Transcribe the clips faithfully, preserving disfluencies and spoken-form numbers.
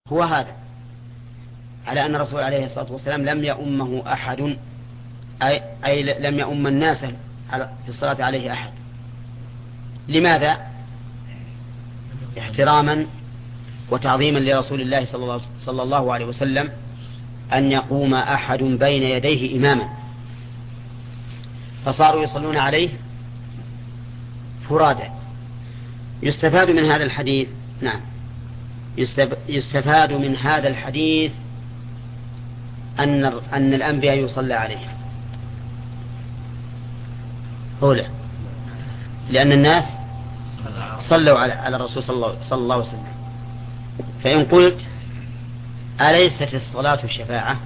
هو هذا، على أن الرسول عليه الصلاة والسلام لم يؤمه أحد، أي, أي لم يؤم الناس في الصلاة عليه أحد. لماذا؟ احتراما وتعظيما لرسول الله صلى الله عليه وسلم أن يقوم أحد بين يديه إماما، فصاروا يصلون عليه فرادا. يستفاد من هذا الحديث نعم يستفاد من هذا الحديث أن أن الأنبياء يصلى عليهم أولى، لأن الناس صلوا على على الرسول صلى الله عليه وسلم. فإن قلت أليست الصلاة شفاعة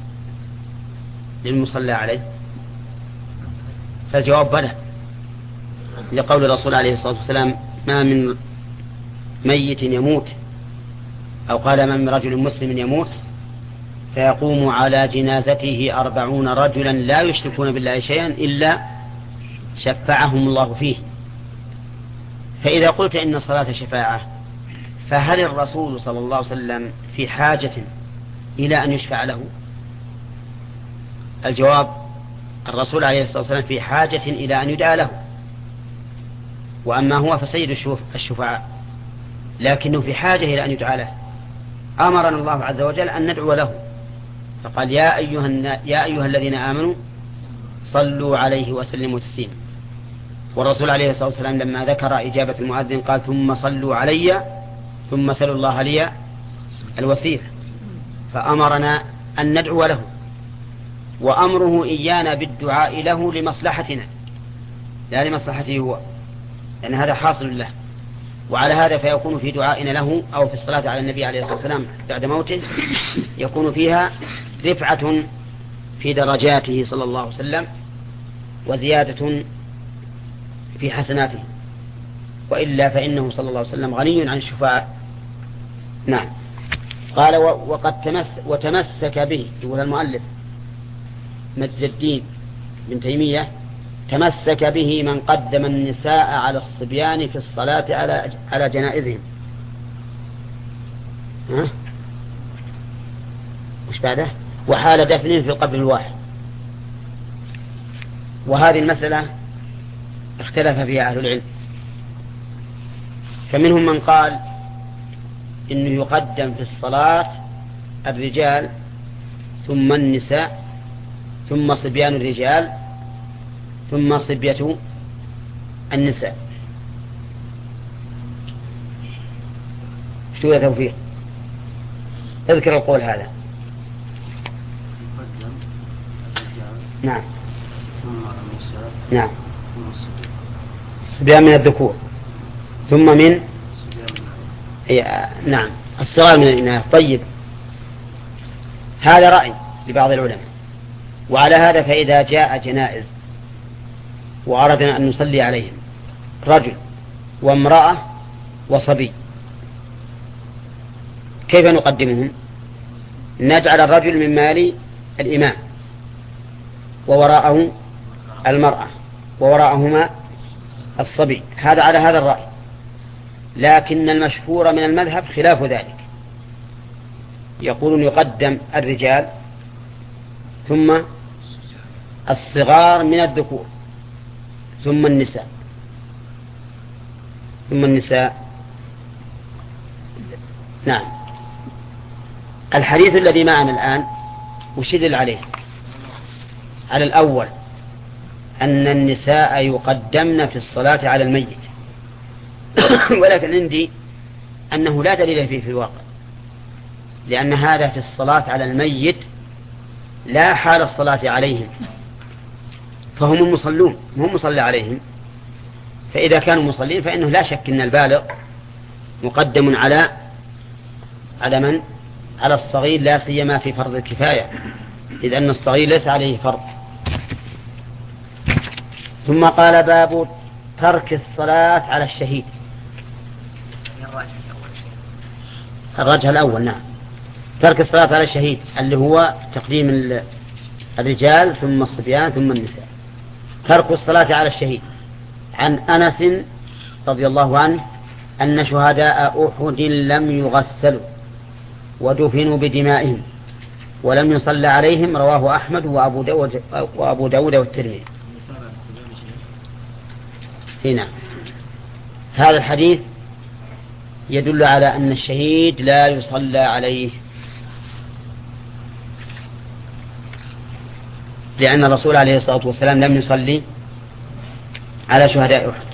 للمصلى عليه، فالجواب بلى، لقول الرسول عليه الصلاة والسلام: ما من ميت يموت، أو قال: ما من رجل مسلم يموت فيقوم على جنازته أربعون رجلا لا يشركون بالله شيئا إلا شفعهم الله فيه. فإذا قلت إن الصلاة شفاعة، فهل الرسول صلى الله عليه وسلم في حاجة إلى أن يشفع له؟ الجواب: الرسول عليه الصلاة والسلام في حاجة إلى أن يدعى له، وأما هو فسيد الشفعاء، لكنه في حاجة إلى أن يدعى له. أمرنا الله عز وجل أن ندعو له، فقال: يا أيها, يا أيها الذين آمنوا صلوا عليه وسلموا تسليما. والرسول عليه الصلاة والسلام لما ذكر إجابة المؤذن قال: ثم صلوا علي ثم سلوا الله لي الوسيلة. فأمرنا أن ندعو له، وأمره إيانا بالدعاء له لمصلحتنا لا لمصلحته هو، لأن هذا حاصل له. وعلى هذا فيكون في دعائنا له أو في الصلاة على النبي عليه الصلاة والسلام بعد موته يكون فيها رفعة في درجاته صلى الله عليه وسلم وزيادة في حسناته، وإلا فإنه صلى الله عليه وسلم غني عن الشفاعة. نعم. قال: وقد تمس وتمسك به، يقول المؤلف مجد الدين بن تيمية: تمسك به من قدم النساء على الصبيان في الصلاة على على جنائزهم. ها؟ وش بعده؟ وحال دفنهم في القبر الواحد. وهذه المسألة اختلف فيها أهل العلم، فمنهم من قال إنه يقدم في الصلاة الرجال ثم النساء ثم صبيان الرجال ثم صبية النساء. شو يا توفيق؟ اذكر القول هذا. نعم نعم صبيان من الذكور ثم من نعم الصغار من الإناث. طيب، هذا رأي لبعض العلماء. وعلى هذا فإذا جاء جنائز وأردنا أن نصلي عليهم رجل وامرأة وصبي، كيف نقدمهم؟ نجعل الرجل من مال الإمام، ووراءه المرأة، ووراءهما الصبي. هذا على هذا الرأي، لكن المشهور من المذهب خلاف ذلك، يقولون يقدم الرجال ثم الصغار من الذكور ثم النساء ثم النساء نعم. الحديث الذي معنا الآن وشدل عليه على الأول، أن النساء يقدمن في الصلاة على الميت، ولكن عندي أنه لا دليل فيه في الواقع، لأن هذا في الصلاة على الميت لا حال الصلاة عليهم، فهم المصلون هم مصلى عليهم. فإذا كانوا مصلين فإنه لا شك أن البالغ مقدم على على من؟ على الصغير، لا سيما في فرض الكفاية، إذ أن الصغير ليس عليه فرض. ثم قال: باب ترك الصلاة على الشهيد. الرجل الأول نعم، ترك الصلاة على الشهيد اللي هو تقديم الرجال ثم الصبيان ثم النساء. ترك الصلاة على الشهيد. عن أنس رضي الله عنه أن شهداء أحد لم يغسلوا ودفنوا بدمائهم ولم يصلى عليهم، رواه أحمد وأبو داود, وأبو داود والترمذي. هنا هذا الحديث يدل على أن الشهيد لا يصلى عليه، لأن الرسول عليه الصلاة والسلام لم يصلي على شهداء أحد،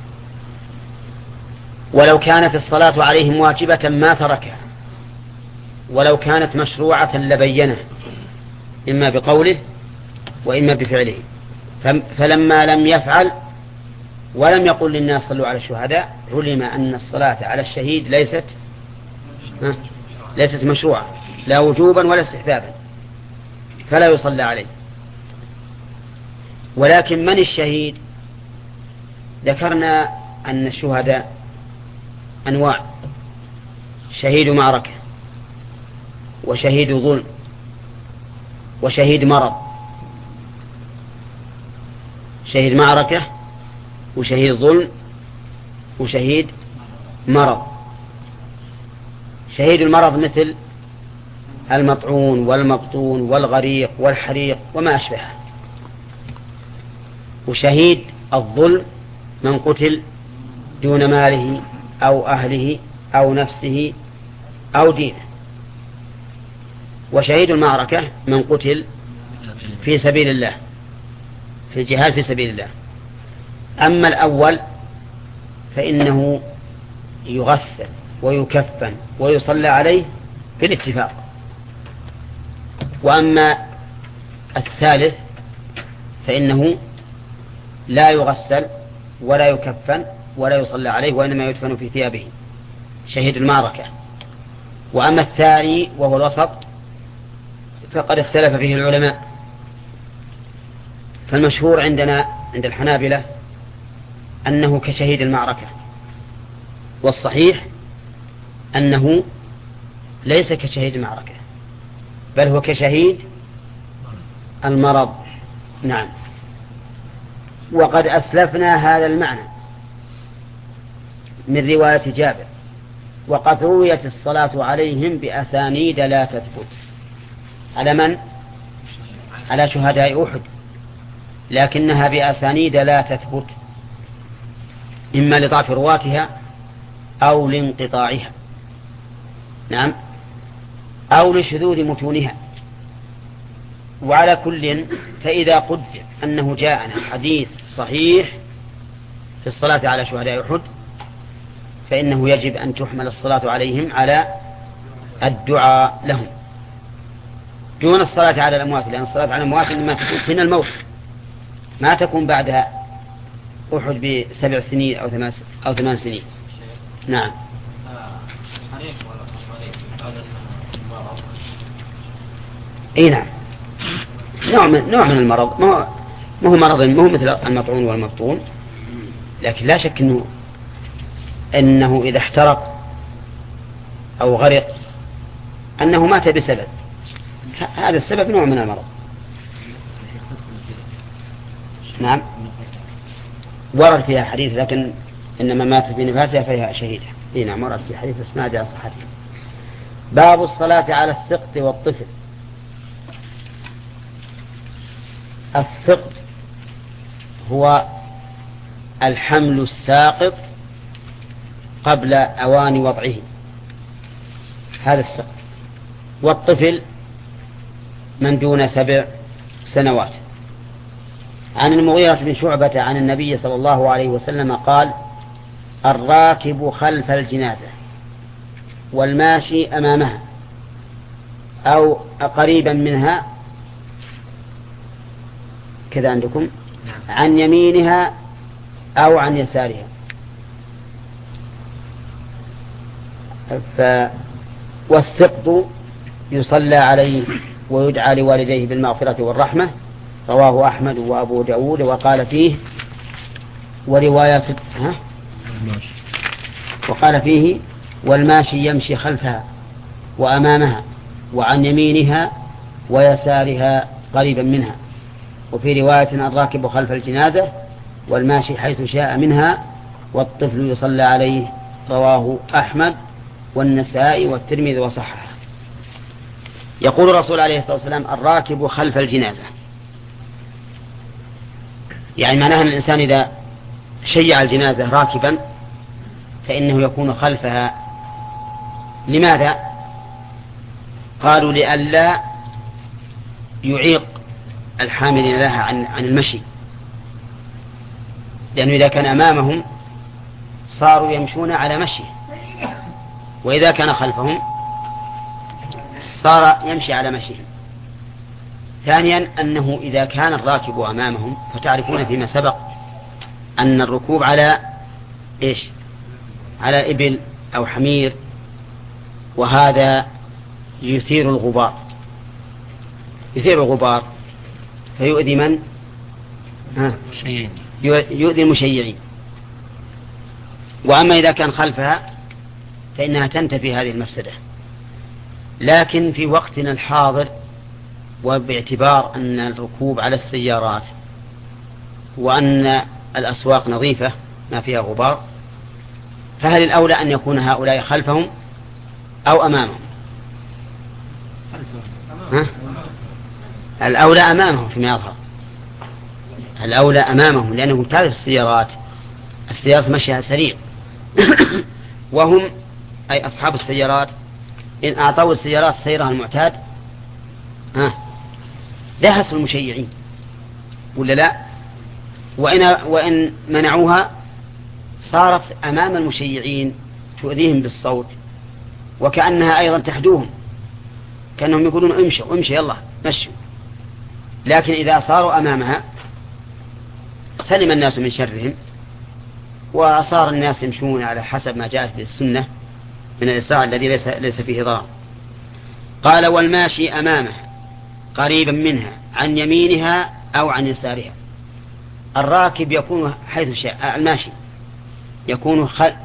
ولو كانت الصلاة عليهم واجبة ما تركها، ولو كانت مشروعة لبينه إما بقوله وإما بفعله، فلما لم يفعل ولم يقل للناس صلوا على الشهداء علم أن الصلاة على الشهيد ليست ليست مشروعة لا وجوبا ولا استحبابا، فلا يصلى عليه. ولكن من الشهيد؟ ذكرنا أن الشهداء أنواع: شهيد معركة، وشهيد ظلم، وشهيد مرض. شهيد معركة وشهيد ظلم وشهيد مرض. شهيد المرض مثل المطعون والمبطون والغريق والحريق وما أشبهه. وشهيد الظلم من قتل دون ماله أو أهله أو نفسه أو دينه. وشهيد المعركة من قتل في سبيل الله، في الجهاد في سبيل الله. أما الأول فإنه يغسل ويكفن ويصلى عليه في الاتفاق. وأما الثالث فإنه لا يغسل ولا يكفن ولا يصلى عليه، وإنما يدفن في ثيابه، شهيد المعركة. وأما الثاني وهو الوسط فقد اختلف فيه العلماء، فالمشهور عندنا عند الحنابلة أنه كشهيد المعركة، والصحيح أنه ليس كشهيد المعركة بل هو كشهيد المرض. نعم. وقد أسلفنا هذا المعنى من رواية جابر: وقد رويت الصلاة عليهم بأسانيد لا تثبت. على من؟ على شهداء أحد، لكنها بأسانيد لا تثبت، إما لضعف رواتها أو لانقطاعها، نعم، أو لشذوذ متونها. وعلى كل فإذا قدر أنه جاءنا حديث صحيح في الصلاة على شهداء أحد فإنه يجب أن تحمل الصلاة عليهم على الدعاء لهم دون الصلاة على الأموات، لأن الصلاة على الأموات إنما تكون حين الموت، ما تكون بعدها أحد بسبع سنين أو ثمان أو ثمان سنين. نعم. إيه نعم، نوع من نوع من المرض، ما هو مرض، ما هو مثل المطعون والمبطون، لكن لا شك إنه أنه إذا احترق أو غرق أنه مات بسبب، هذا السبب نوع من المرض. نعم. ورد فيها حديث لكن إنما مات في نفاسها فهي شهيدة. إيه نعم، ورد في حديث اسناد صحيح. باب الصلاة على السقط والطفل. السقط هو الحمل الساقط قبل أوان وضعه، هذا السقط. والطفل من دون سبع سنوات. عن المغيرة بن شعبة عن النبي صلى الله عليه وسلم قال: الراكب خلف الجنازة والماشي أمامها أو قريبا منها، كذا عندكم، عن يمينها أو عن يسارها. ف... والسقط يصلى عليه ويدعى لوالديه بالمغفرة والرحمة، رواه أحمد وأبو داود. وقال فيه ورواية ها؟ وقال فيه والماشي يمشي خلفها وأمامها وعن يمينها ويسارها قريبا منها. وفي رواية الراكب خلف الجنازة والماشي حيث شاء منها والطفل يصلى عليه، رواه أحمد والنسائي والترمذي وصححه. يقول الرسول عليه الصلاة والسلام الراكب خلف الجنازة، يعني معناها أن الإنسان إذا شيع الجنازة راكبا فإنه يكون خلفها. لماذا؟ قالوا لئلا يعيق الحاملين لها عن عن المشي، لأنه إذا كان أمامهم صاروا يمشون على مشي، وإذا كان خلفهم صار يمشي على مشيهم. ثانيا أنه إذا كان الراكب أمامهم، فتعرفون فيما سبق أن الركوب على إيش؟ على إبل أو حمير، وهذا يثير الغبار يثير الغبار فيؤذي من؟ ها؟ يؤذي المشيعين. وأما إذا كان خلفها فإنها تنتفي هذه المفسدة. لكن في وقتنا الحاضر، وباعتبار أن الركوب على السيارات وأن الأسواق نظيفة ما فيها غبار، فهل الأولى أن يكون هؤلاء خلفهم أو أمامهم؟ ها؟ الأولى أمامهم فيما يظهر، الأولى أمامهم، لأنهم تعرف السيارات السيارات مشيها سريع وهم أي أصحاب السيارات إن أعطوا السيارات سيرها المعتاد ها دهسوا المشيعين ولا لا؟ وإن, وإن منعوها صارت أمام المشيعين تؤذيهم بالصوت، وكأنها أيضا تحدوهم، كأنهم يقولون امشوا امشوا يلا مشوا. لكن إذا صاروا أمامها سلم الناس من شرهم، وصار الناس يمشون على حسب ما جاءت بالسنة من الإسراع الذي ليس, ليس فيه ضرر. قال والماشي أمامه قريبا منها عن يمينها أو عن يسارها. الراكب يكون حيث شاء، الماشي يكون خل...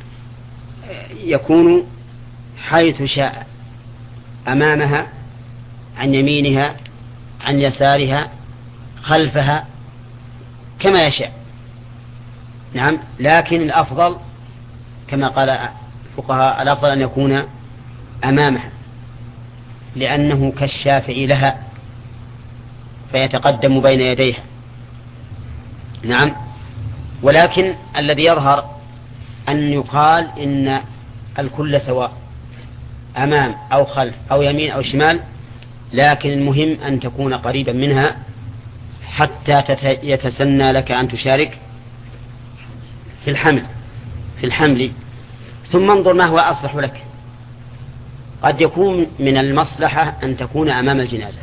يكون حيث شاء، أمامها عن يمينها عن يسارها خلفها كما يشاء. نعم، لكن الأفضل كما قال الفقهاء الأفضل أن يكون أمامها، لأنه كالشافع لها فيتقدم بين يديها. نعم، ولكن الذي يظهر أن يقال إن الكل سواء، أمام أو خلف أو يمين أو شمال، لكن المهم أن تكون قريبا منها حتى يتسنى لك أن تشارك في الحمل في الحمل ثم انظر ما هو أصلح لك. قد يكون من المصلحة أن تكون أمام الجنازة،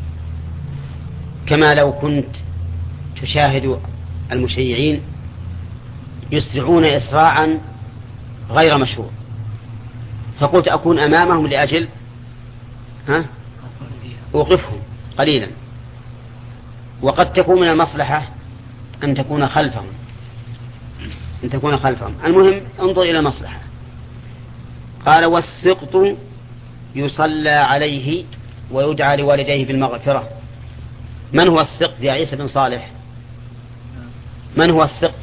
كما لو كنت تشاهد المشيعين يسرعون إسراعا غير مشروع، فقلت أكون أمامهم لأجل ها أوقفهم قليلا. وقد تكون من المصلحة أن تكون خلفهم أن تكون خلفهم المهم انظر إلى المصلحة. قال والسقط يصلى عليه ويدعى لوالديه بالمغفرة. من هو السقط يا عيسى بن صالح؟ من هو السقط؟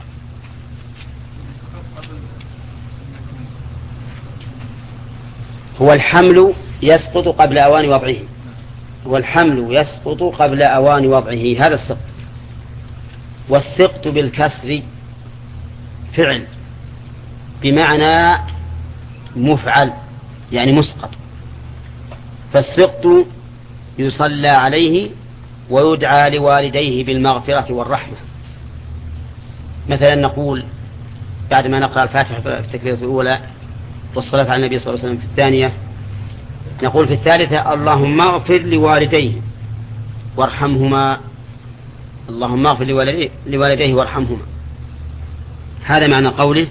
هو الحمل يسقط قبل أوان وضعه هو الحمل يسقط قبل أوان وضعه هذا السقط. والسقط بالكسر فعل بمعنى مفعل، يعني مسقط. فالسقط يصلى عليه ويدعى لوالديه بالمغفرة والرحمة. مثلا نقول بعد ما نقرأ الفاتحة في التكبيرة الأولى والصلاة على النبي صلى الله عليه وسلم في الثانية، نقول في الثالثة اللهم اغفر لوالديه وارحمهما اللهم اغفر لوالديه وارحمهما. هذا معنى قوله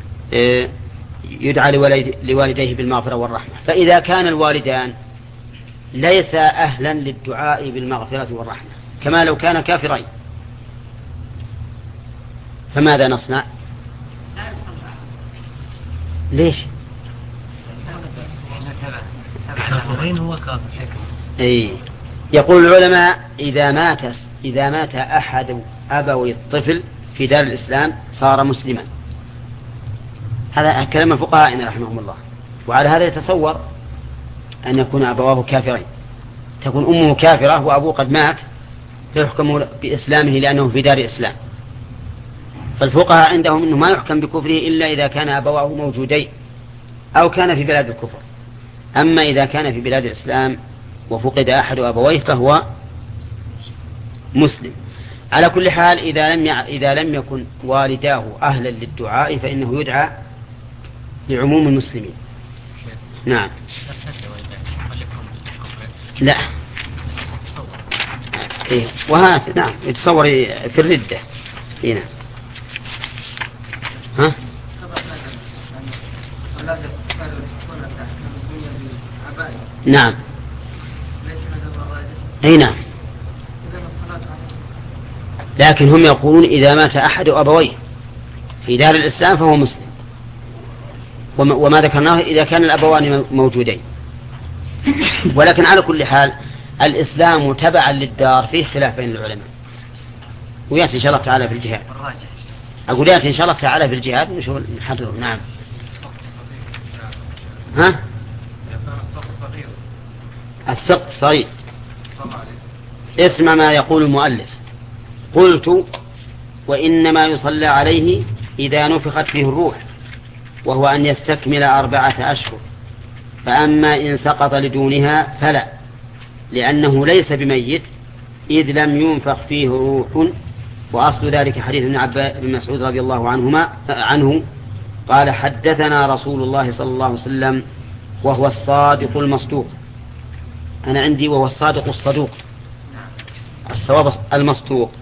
يدعى لوالديه بالمغفرة والرحمة. فإذا كان الوالدان ليس أهلا للدعاء بالمغفرة والرحمة كما لو كان كافرين، فماذا نصنع؟ ليش؟ هو كافر. أي يقول العلماء إذا مات إذا مات أحد أبوي الطفل في دار الإسلام صار مسلما. هذا كلام الفقهاء رحمهم الله. وعلى هذا يتصور أن يكون أبواه كافرين، تكون أمه كافرة وأبوه قد مات، فيحكم بإسلامه لأنه في دار إسلام. فالفقهاء عندهم أنه ما يحكم بكفره إلا إذا كان أبواه موجودين أو كان في بلاد الكفر. أما إذا كان في بلاد الإسلام وفقد أحد أبويه فهو مسلم. على كل حال إذا لم إذا لم يكن والداه أهلا للدعاء فإنه يدعى لعموم المسلمين. نعم. لا. إيه. وهذا نعم يتصور في الردة. هنا. ها؟ نعم. أي نعم. لكن هم يقولون إذا مات أحد أبويه في دار الإسلام فهو مسلم، وما ذكرناه إذا كان الأبوان موجودين. ولكن على كل حال الإسلام تبعا للدار فيه خلاف بين العلماء، ويأتي إن شاء الله تعالى في الجهاد. أقول يأتي إن شاء الله تعالى في الجهاد نشوف نحضره. نعم. ها؟ السقف صغير. اسمع ما يقول المؤلف. قلت وإنما يصلى عليه إذا نفخت فيه الروح، وهو أن يستكمل أربعة أشهر. فأما إن سقط لدونها فلا، لأنه ليس بميت إذ لم ينفخ فيه روح. وأصل ذلك حديث ابن عباس بن مسعود رضي الله عنهما عنه قال حدثنا رسول الله صلى الله عليه وسلم وهو الصادق المصدوق. أنا عندي وهو الصادق الصدوق، الصواب المصدوق.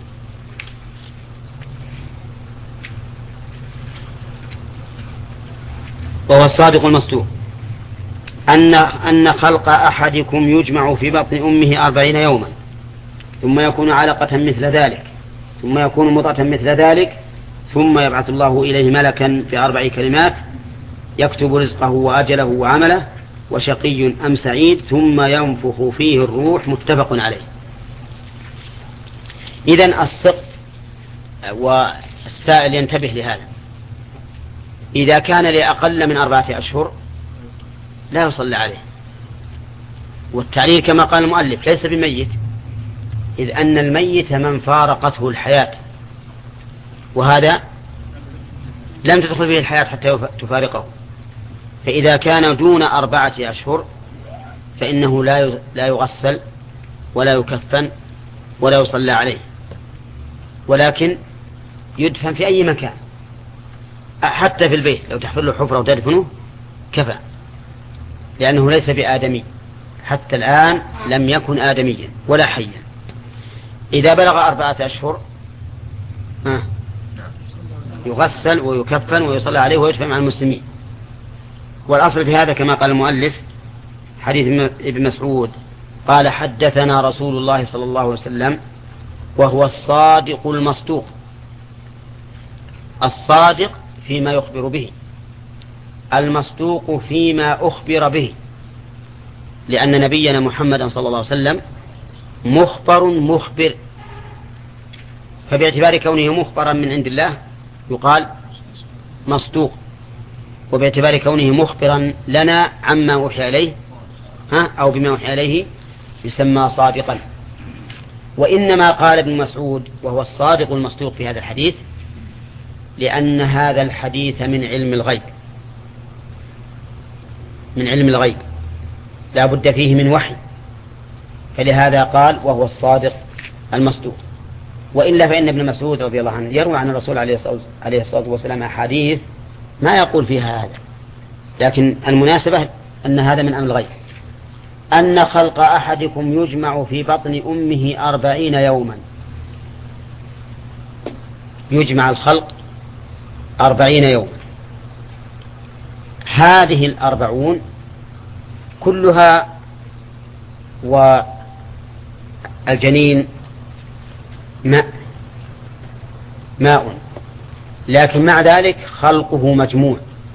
وهو الصادق المصدوق أن أن خلق أحدكم يجمع في بطن أمه أربعين يوما ثم يكون علقة مثل ذلك ثم يكون مضغة مثل ذلك ثم يبعث الله إليه ملكا بأربع كلمات يكتب رزقه وأجله وعمله وشقي أم سعيد ثم ينفخ فيه الروح. متفق عليه. إذن السقط والسائل ينتبه لهذا. إذا كان لأقل من أربعة أشهر لا يصلى عليه، والتعليل كما قال المؤلف ليس بميت، إذ أن الميت من فارقته الحياة، وهذا لم تدخل به الحياة حتى تفارقه. فإذا كان دون أربعة أشهر فإنه لا يغسل ولا يكفن ولا يصلى عليه، ولكن يدفن في أي مكان، حتى في البيت لو تحفر له حفرة وتدفنه كفى، لأنه ليس بآدمي حتى الآن، لم يكن آدميا ولا حيا. إذا بلغ أربعة أشهر يغسل ويكفن ويصلى عليه ويدفن مع المسلمين. والأصل في هذا كما قال المؤلف حديث ابن مسعود قال حدثنا رسول الله صلى الله عليه وسلم وهو الصادق المصدوق. الصادق فيما يخبر به، المصدوق فيما أخبر به، لأن نبينا محمد صلى الله عليه وسلم مخبر مخبر، فباعتبار كونه مخبرا من عند الله يقال مصدوق، وباعتبار كونه مخبرا لنا عما أوحي إليه ها أو بما أوحي إليه يسمى صادقا. وإنما قال ابن مسعود وهو الصادق المصدوق في هذا الحديث لأن هذا الحديث من علم الغيب، من علم الغيب لا بد فيه من وحي، فلهذا قال وهو الصادق المصدوق. وإلا فإن ابن مسعود رضي الله عنه يروي عن الرسول عليه الصلاة والسلام أحاديث ما يقول فيها هذا، لكن المناسبة أن هذا من أمر الغيب. أن خلق أحدكم يجمع في بطن أمه أربعين يوما، يجمع الخلق أربعين يوما. هذه الأربعون كلها والجنين ماء ماء لكن مع ذلك خلقه مجموع،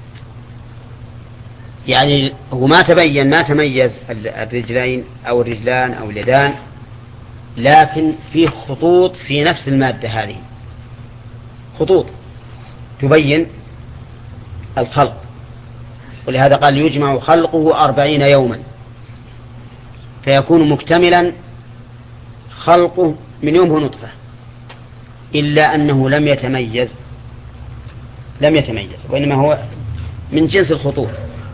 يعني هو ما تبين ما تميز الرجلين أو الرجلان أو اليدان، لكن في خطوط في نفس المادة، هذه خطوط تبين الخلق، ولهذا قال يجمع خلقه أربعين يوما. فيكون مكتملا خلقه من يوم هو نطفة، إلا أنه لم يتميز لم يتميز وإنما هو من جنس الخطوط.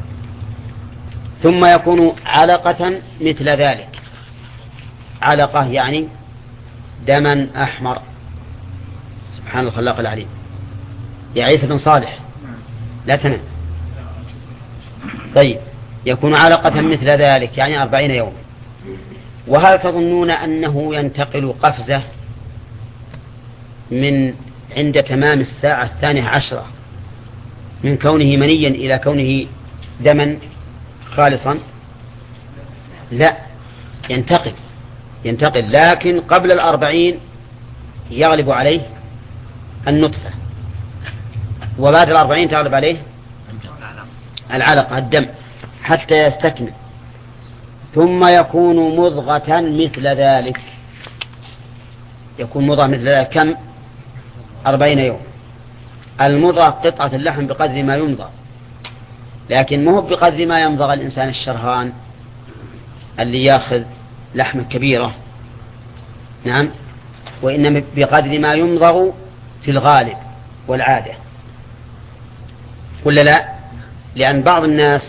ثم يكون علقة مثل ذلك، علقة يعني دما أحمر. سبحان الخلاق العليم. يا عيسى بن صالح لا تنام. طيب يكون علقة مثل ذلك يعني أربعين يوما. وهل تظنون أنه ينتقل قفزة من عند تمام الساعة الثانية عشرة من كونه منيا إلى كونه دما خالصا؟ لا، ينتقل ينتقل لكن قبل الأربعين يغلب عليه النطفة، وبعد الأربعين تغلب عليه العلقة الدم حتى يستكمل. ثم يكون مضغة مثل ذلك، يكون مضغة مثل ذلك كم؟ أربعين يوم. المضغة قطعة اللحم بقدر ما يمضغ، لكن مو بقدر ما يمضغ الإنسان الشرهان اللي يأخذ لحمة كبيرة، نعم، وإنما بقدر ما يمضغ في الغالب والعادة، ولا لا؟ لأن بعض الناس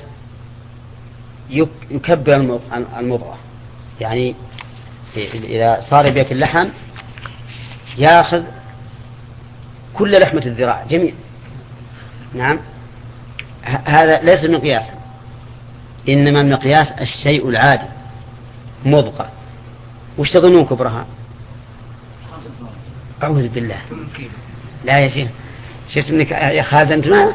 يكبر المضغة، يعني إذا صار بيك اللحم يأخذ كل لحمة الذراع جميع، نعم، هذا ليس مقياس، إنما المقياس الشيء العادي مضغة. وش تظنون كبرها؟ أعوذ بالله، لا يا شيخ، شفت منك يا خالد أنت ما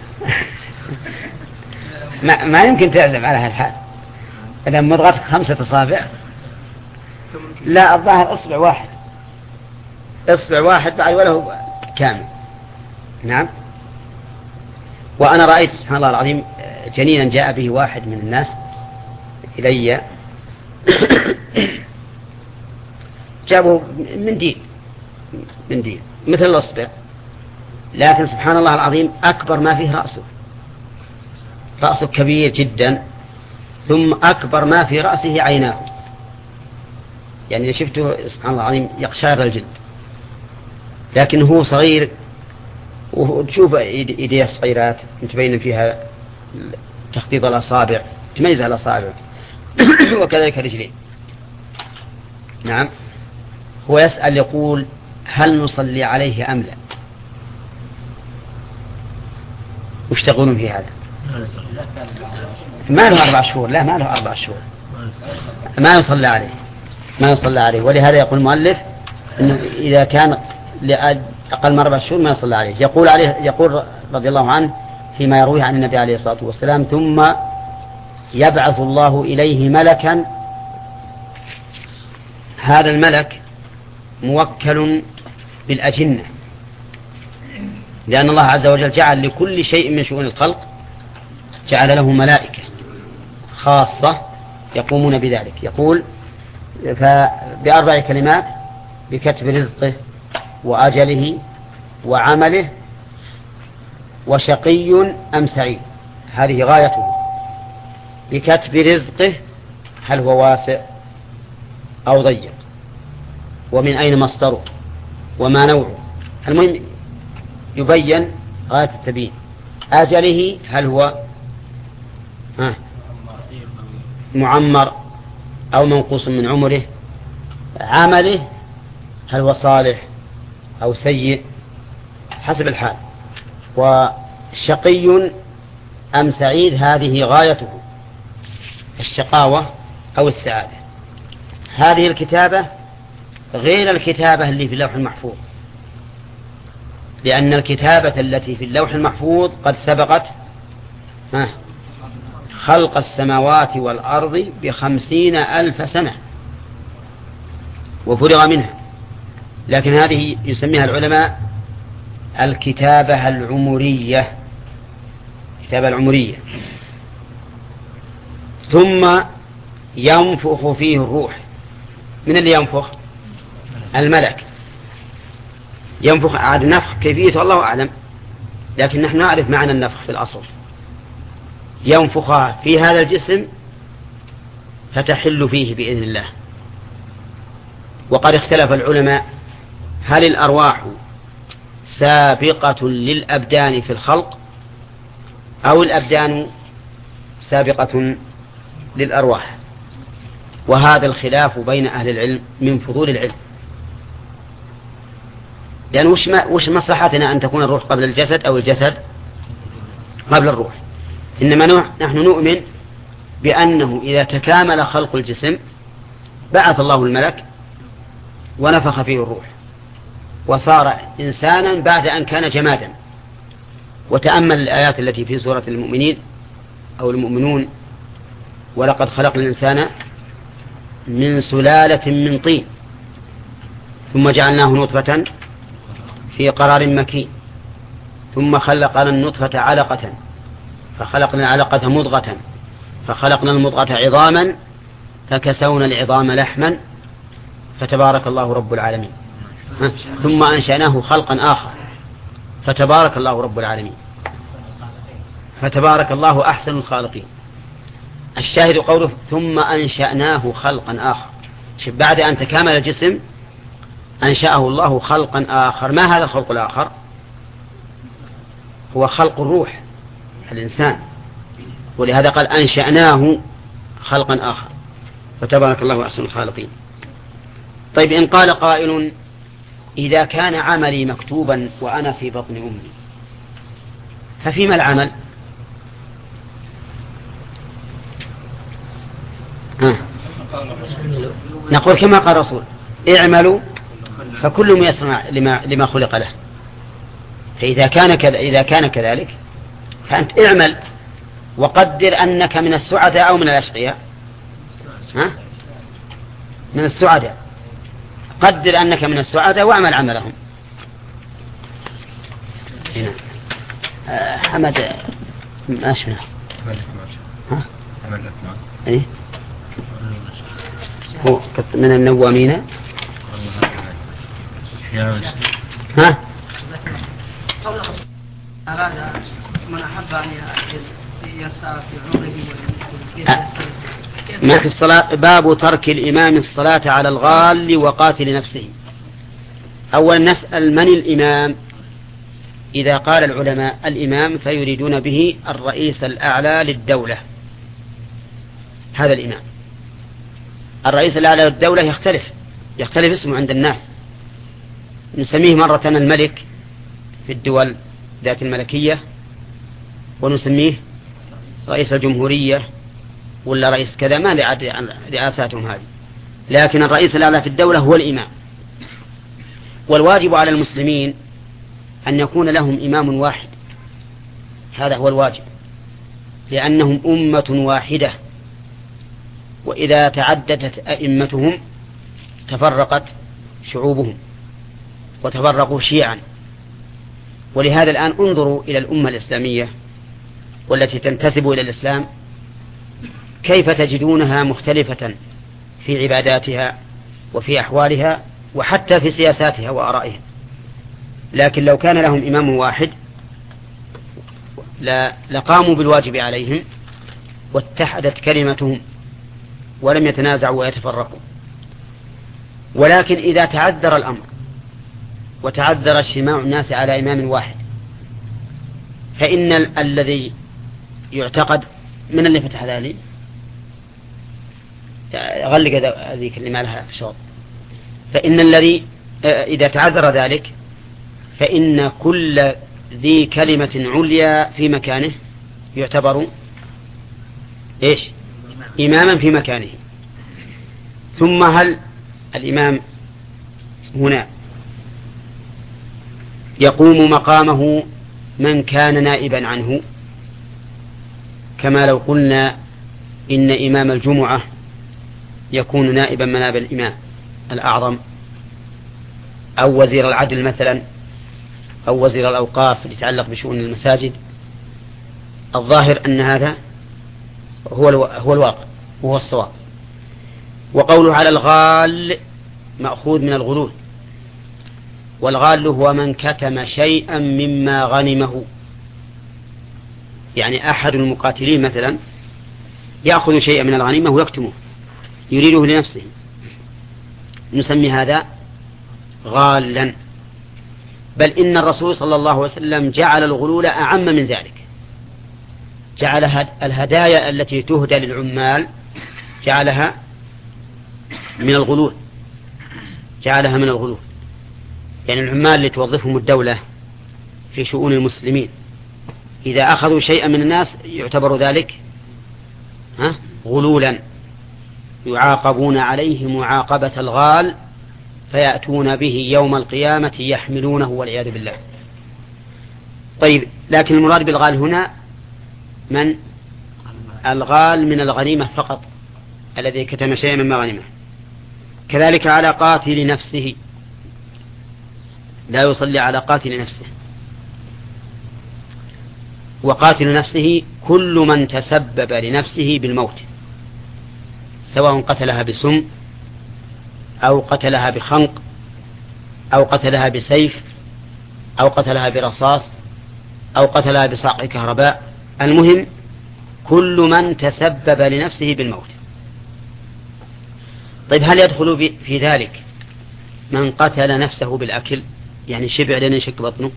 ما, ما يمكن تعزم على هالحال. إذا مضغتك خمسة أصابع، لا الظاهر أصبع واحد، أصبع واحد بعد وله كامل، نعم. وأنا رأيت سبحان الله العظيم جنينا جاء به واحد من الناس إلي جابه من دين من دين مثل الأصبع، لكن سبحان الله العظيم أكبر ما فيه رأسه، رأسه كبير جدا، ثم أكبر ما في رأسه عيناه، يعني شفته سبحان الله العظيم يقشعر الجلد، لكن هو صغير، وتشوف إيديه صغيرات متبين فيها تخطيط الأصابع، تميز على الأصابع وكذلك رجلين، نعم. هو يسأل يقول هل نصلي عليه أم لا؟ وش تقولون في هذا؟ ما له أربع شهور، لا ما له أربع شهور، ما يصلى عليه ما يصلى عليه ولهذا يقول المؤلف إنه إذا كان أقل من أربع شهور ما يصلى عليه. يقول عليه يقول رضي الله عنه فيما يرويه عن النبي عليه الصلاة والسلام: ثم يبعث الله إليه ملكا، هذا الملك موكل بالأجنة، لأن الله عز وجل جعل لكل شيء من شؤون الخلق جعل له ملائكة خاصة يقومون بذلك. يقول بأربع كلمات: بكتب رزقه وأجله وعمله وشقي أم سعيد، هذه غايته. بكتب رزقه، هل هو واسع أو ضيق، ومن أين مصدره وما نوعه، المهم يبين غاية التبيين. أجله، هل هو ها معمر أو منقوص من عمره. عمله، هل هو صالح أو سيء حسب الحال. وشقي أم سعيد، هذه غايته، الشقاوة أو السعادة. هذه الكتابة غير الكتابة اللي في اللوح المحفوظ، لأن الكتابة التي في اللوح المحفوظ قد سبقت خلق السماوات والأرض بخمسين ألف سنة وفرغ منها، لكن هذه يسميها العلماء الكتابة العمرية، الكتابة العمرية. ثم ينفخ فيه الروح. من اللي ينفخ؟ الملك ينفخ. عاد نفخ كيفية الله أعلم، لكن نحن نعرف معنى النفخ في الأصل. ينفخ في هذا الجسم فتحل فيه بإذن الله. وقد اختلف العلماء هل الأرواح سابقة للأبدان في الخلق أو الأبدان سابقة للأرواح، وهذا الخلاف بين أهل العلم من فضول العلم، لأن وش, ما وش مصلحتنا أن تكون الروح قبل الجسد أو الجسد قبل الروح؟ إنما نحن نؤمن بأنه إذا تكامل خلق الجسم بعث الله الملك ونفخ فيه الروح وصار إنسانا بعد أن كان جمادا. وتأمل الآيات التي في سورة المؤمنين أو المؤمنون: ولقد خلقنا الإنسان من سلالة من طين ثم جعلناه نطفة في قرار مكين ثم خلقنا النطفة علقة فخلقنا العلقة مضغة فخلقنا المضغة عظاما فكسونا العظام لحما فتبارك الله رب العالمين. ثم أنشأناه خلقا آخر فتبارك الله رب العالمين. فتبارك الله أحسن الخالقين. الشاهد قوله ثم أنشأناه خلقا آخر، بعد أن تكامل الجسم أنشأه الله خلقا آخر. ما هذا الخلق الآخر؟ هو خلق الروح الإنسان، ولهذا قال أنشأناه خلقا آخر فتبارك الله أحسن الخالقين. طيب، إن قال قائل: إذا كان عملي مكتوبا وأنا في بطن أمي ففيما العمل؟ ها. نقول كما قال الرسول: اعملوا فكل ميسر لما, لما خلق له. فإذا كان كذا إذا كان كذلك فأنت اعمل وقدر أنك من السعداء أو من الأشقياء. ها؟ من السعداء، قدر أنك من السعداء واعمل عملهم. هنا آه حمد ما شفنا. ها؟ إيه؟ هو من النوامين. ها؟ أراد من أحب أن يسعى في عمره ما في الصلاة. باب ترك الإمام الصلاة على الغال وقاتل نفسه. أولا نسأل: من الإمام؟ إذا قال العلماء الإمام فيريدون به الرئيس الأعلى للدولة، هذا الإمام. الرئيس الأعلى للدولة يختلف يختلف اسمه عند الناس. نسميه مرة الملك في الدول ذات الملكية، ونسميه رئيس الجمهورية ولا رئيس كذا، ما رئاساتهم هذه. لكن الرئيس الأعلى في الدولة هو الإمام. والواجب على المسلمين أن يكون لهم إمام واحد، هذا هو الواجب، لأنهم أمة واحدة، وإذا تعددت أئمتهم تفرقت شعوبهم وتفرقوا شيعا. ولهذا الآن انظروا إلى الأمة الإسلامية والتي تنتسب إلى الإسلام، كيف تجدونها مختلفة في عباداتها وفي أحوالها وحتى في سياساتها وآرائها. لكن لو كان لهم إمام واحد لقاموا بالواجب عليهم واتحدت كلمتهم ولم يتنازعوا ويتفرقوا. ولكن إذا تعذر الأمر وتعذر اجتماع الناس على إمام واحد، فإن ال- الذي يعتقد من اللي فتح ذلك غلق هذيك اللي ما لها في شغل. فإن الذي إذا تعذر ذلك فإن كل ذي كلمة عليا في مكانه يعتبر إيش؟ إماما في مكانه. ثم هل الإمام هنا يقوم مقامه من كان نائبا عنه، كما لو قلنا إن إمام الجمعة يكون نائبا مناب الإمام الأعظم، أو وزير العدل مثلا، أو وزير الأوقاف يتعلق بشؤون المساجد؟ الظاهر أن هذا هو هو الواقع وهو الصواب. وقوله على الغال مأخوذ من الغلول، والغال هو من كتم شيئا مما غنمه. يعني أحد المقاتلين مثلا يأخذ شيئا من الغنيمة ويكتمه يريده لنفسه نسمي هذا غالا. بل إن الرسول صلى الله عليه وسلم جعل الغلول أعم من ذلك، جعل الهدايا التي تهدى للعمال جعلها من الغلول، جعلها من الغلول. يعني العمال اللي توظفهم الدولة في شؤون المسلمين إذا أخذوا شيئا من الناس يعتبر ذلك ها غلولا، يعاقبون عليه معاقبة الغال فيأتون به يوم القيامة يحملونه والعياذ بالله. طيب، لكن المراد بالغال هنا من الغال من الغنيمة فقط، الذي كتم شيئا من مغنمه. كذلك على قاتل نفسه، لا يصلي على قاتل نفسه. وقاتل نفسه كل من تسبب لنفسه بالموت، سواء قتلها بسم أو قتلها بخنق أو قتلها بسيف أو قتلها برصاص أو قتلها بصاع كهرباء، المهم كل من تسبب لنفسه بالموت. طيب، هل يدخل في ذلك من قتل نفسه بالأكل؟ يعني شبع لين يشك بطنه؟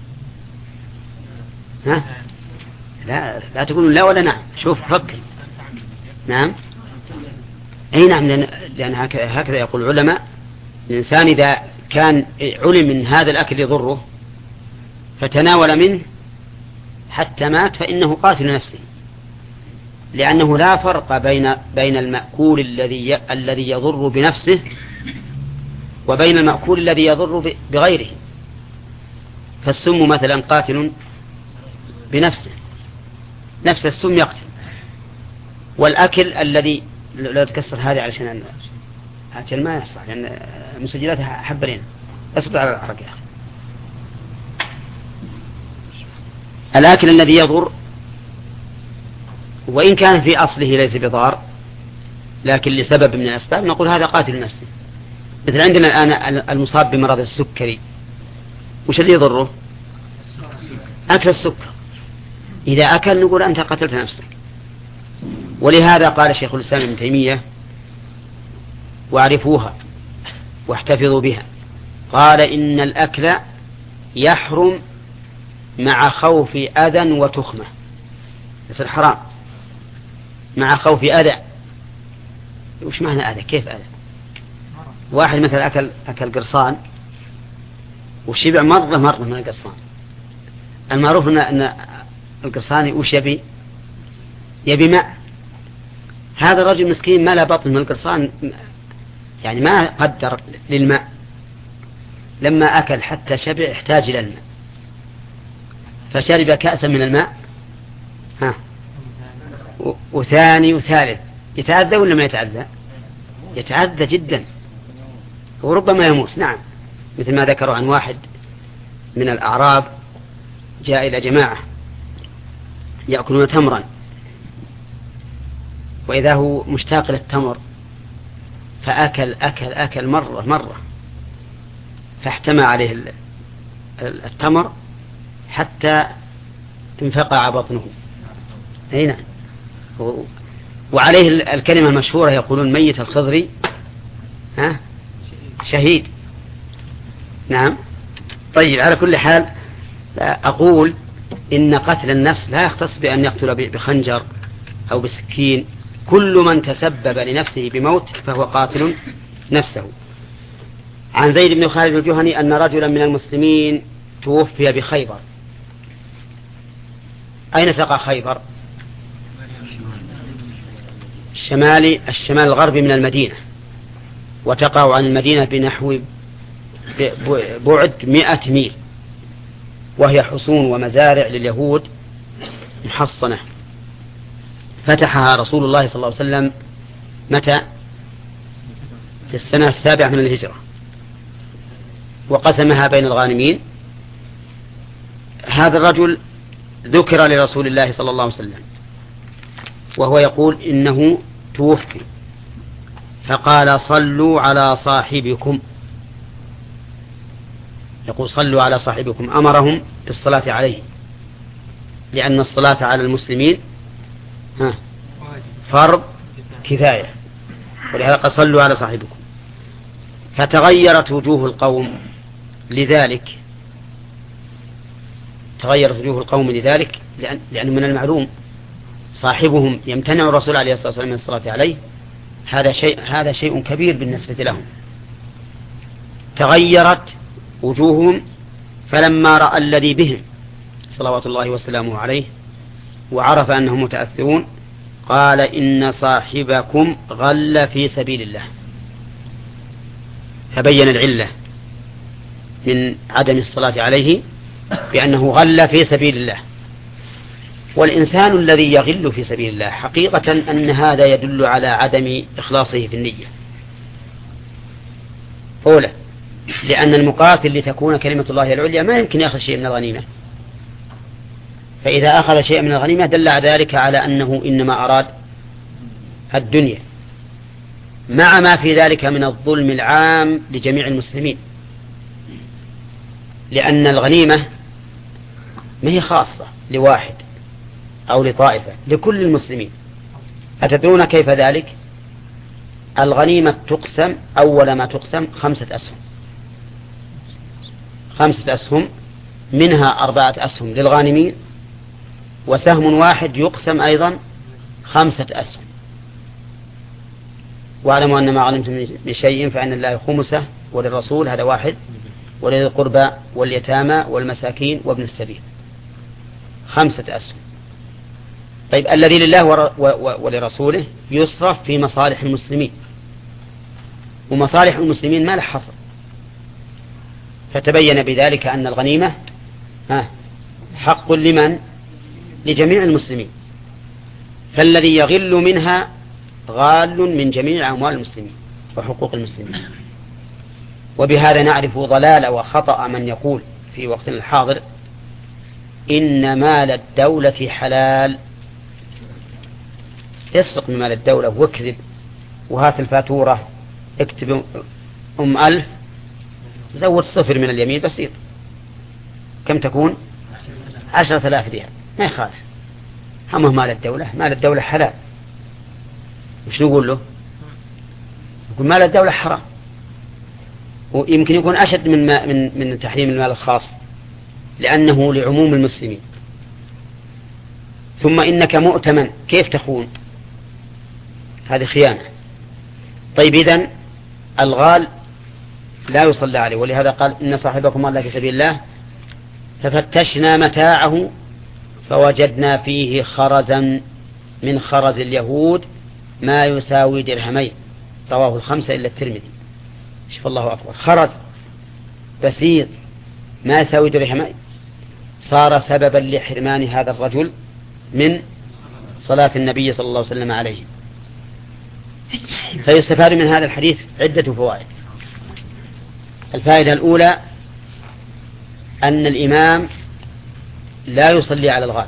ها؟ لا لا تقولون لا ولا نعم، شوف فكر. نعم، أي نعم، لأن, لأن هكذا يقول العلماء. الإنسان إذا كان علم من هذا الأكل يضره فتناول منه حتى مات فإنه قاتل نفسه، لأنه لا فرق بين بين المأكول الذي الذي يضر بنفسه وبين المأكول الذي يضر بغيره. فالسم مثلا قاتل بنفسه، نفس السم يقتل. والأكل الذي لا تكسر هذه علشان عشان ما يصلح، لأن مسجلاتها حبة لنا أصبر على الحركة يا أخي. الأكل الذي يضر وإن كان في أصله ليس بضار، لكن لسبب من الأسباب نقول هذا قاتل نفسه. مثل عندنا الآن المصاب بمرض السكري، وش اللي يضره؟ أكل السكر. إذا أكل نقول أنت قتلت نفسك. ولهذا قال شيخ الإسلام ابن تيمية: واعرفوها واحتفظوا بها. قال: إن الأكل يحرم مع خوف أذى وتخمة. يصير حرام مع خوف أذى. وش معنى أذى؟ كيف أذى؟ واحد مثلا أكل أكل قرصان وشبع مرة مرة من القرصان. المعروف أن القرصاني وش يبي؟ يبي ماء. هذا الرجل مسكين ما لا بطن من القرصان، يعني ما قدر للماء. لما أكل حتى شبع احتاج إلى الماء، فشرب كأسا من الماء، ها وثاني وثالث. يتعذى ولا ما يتعذى؟ يتعذى جدا وربما يموت. نعم، مثل ما ذكروا عن واحد من الأعراب جاء إلى جماعة يأكلون تمرا، وإذا هو مشتاق للتمر فأكل أكل أكل مرة مرة، فاحتمى عليه التمر حتى انفقع بطنه. أي نعم. وعليه الكلمة المشهورة يقولون: ميت الخضري ها شهيد. نعم. طيب، على كل حال أقول إن قتل النفس لا يختص بأن يقتل بخنجر أو بسكين. كل من تسبب لنفسه بموت فهو قاتل نفسه. عن زيد بن خالد الجهني أن رجلا من المسلمين توفي بخيبر. أين تقع خيبر؟ الشمالي الشمال الغربي من المدينة، وتقع عن المدينة بنحو بعد مئة ميل، وهي حصون ومزارع لليهود محصنة. فتحها رسول الله صلى الله عليه وسلم متى؟ في السنة السابعة من الهجرة، وقسمها بين الغانمين. هذا الرجل ذكر لرسول الله صلى الله عليه وسلم وهو يقول إنه توفي، فقال: صلوا على صاحبكم. يقول: صلوا على صاحبكم، أمرهم بالصلاة عليه، لأن الصلاة على المسلمين ها فرض كفاية. ولهذا قال صلوا على صاحبكم. فتغيرت وجوه القوم لذلك تغيرت وجوه القوم لذلك لأن, لأن من المعلوم صاحبهم يمتنع الرسول عليه الصلاة والسلام من الصلاة عليه، هذا شيء هذا شيء كبير بالنسبة لهم. تغيرت وجوههم فلما رأى الذي بهم صلوات الله وسلامه عليه وعرف أنهم متأثرون قال إن صاحبكم غل في سبيل الله. فبين العلة من عدم الصلاة عليه بأنه غل في سبيل الله. والإنسان الذي يغل في سبيل الله حقيقة أن هذا يدل على عدم إخلاصه في النية. أولا لأن المقاتل لتكون كلمة الله العليا ما يمكن يأخذ شيء من الغنيمة، فإذا أخذ شيء من الغنيمة دل ذلك على أنه إنما أراد الدنيا، مع ما في ذلك من الظلم العام لجميع المسلمين، لأن الغنيمة ما هي خاصة لواحد أو لطائفة، لكل المسلمين. أتدرون كيف ذلك؟ الغنيمة تقسم أول ما تقسم خمسة أسهم، خمسة أسهم منها أربعة أسهم للغانمين، وسهم واحد يقسم أيضا خمسة أسهم. واعلموا أن ما غنمتم من شيء فإن الله خمسه وللرسول، هذا واحد، ولذي القربى واليتامى والمساكين وابن السبيل، خمسة أسهم. طيب الذي لله ولرسوله يصرف في مصالح المسلمين، ومصالح المسلمين ما له حصر. فتبين بذلك أن الغنيمة حق لمن؟ لجميع المسلمين. فالذي يغل منها غال من جميع أموال المسلمين وحقوق المسلمين. وبهذا نعرف ضلال وخطأ من يقول في وقتنا الحاضر إن مال الدولة حلال. يسرق من مال الدولة واكذب وهات الفاتورة، اكتب أم ألف زود صفر من اليمين بسيط، كم تكون؟ عشرة آلاف درهم، ما يخالف. همه مال الدولة، مال الدولة حلال. وش نقول له؟ يقول مال الدولة حرام، ويمكن يكون أشد من من من تحريم المال الخاص لأنه لعموم المسلمين. ثم إنك مؤتمن، كيف تخون؟ هذه خيانة. طيب إذن الغال لا يصلى عليه، ولهذا قال إن صاحبكم الله في سبيل الله ففتشنا متاعه فوجدنا فيه خرزا من خرز اليهود ما يساوي درهمين، رواه الخمسة إلا الترمذي. شوف الله أكبر، خرز بسيط ما يساوي درهمين صار سببا لحرمان هذا الرجل من صلاة النبي صلى الله عليه وسلم عليه. فيستفاد من هذا الحديث عدة فوائد. الفائدة الأولى أن الإمام لا يصلي على الغال.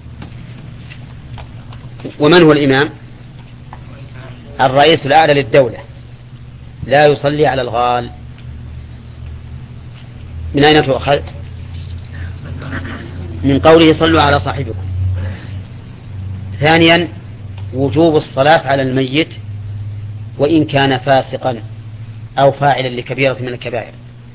ومن هو الإمام؟ الرئيس الأعلى للدولة لا يصلي على الغال. من أين تؤخذ؟ من قوله صلوا على صاحبكم. ثانيا وجوب الصلاة على الميت وإن كان فاسقا أو فاعلا لكبيرة من الكبائر.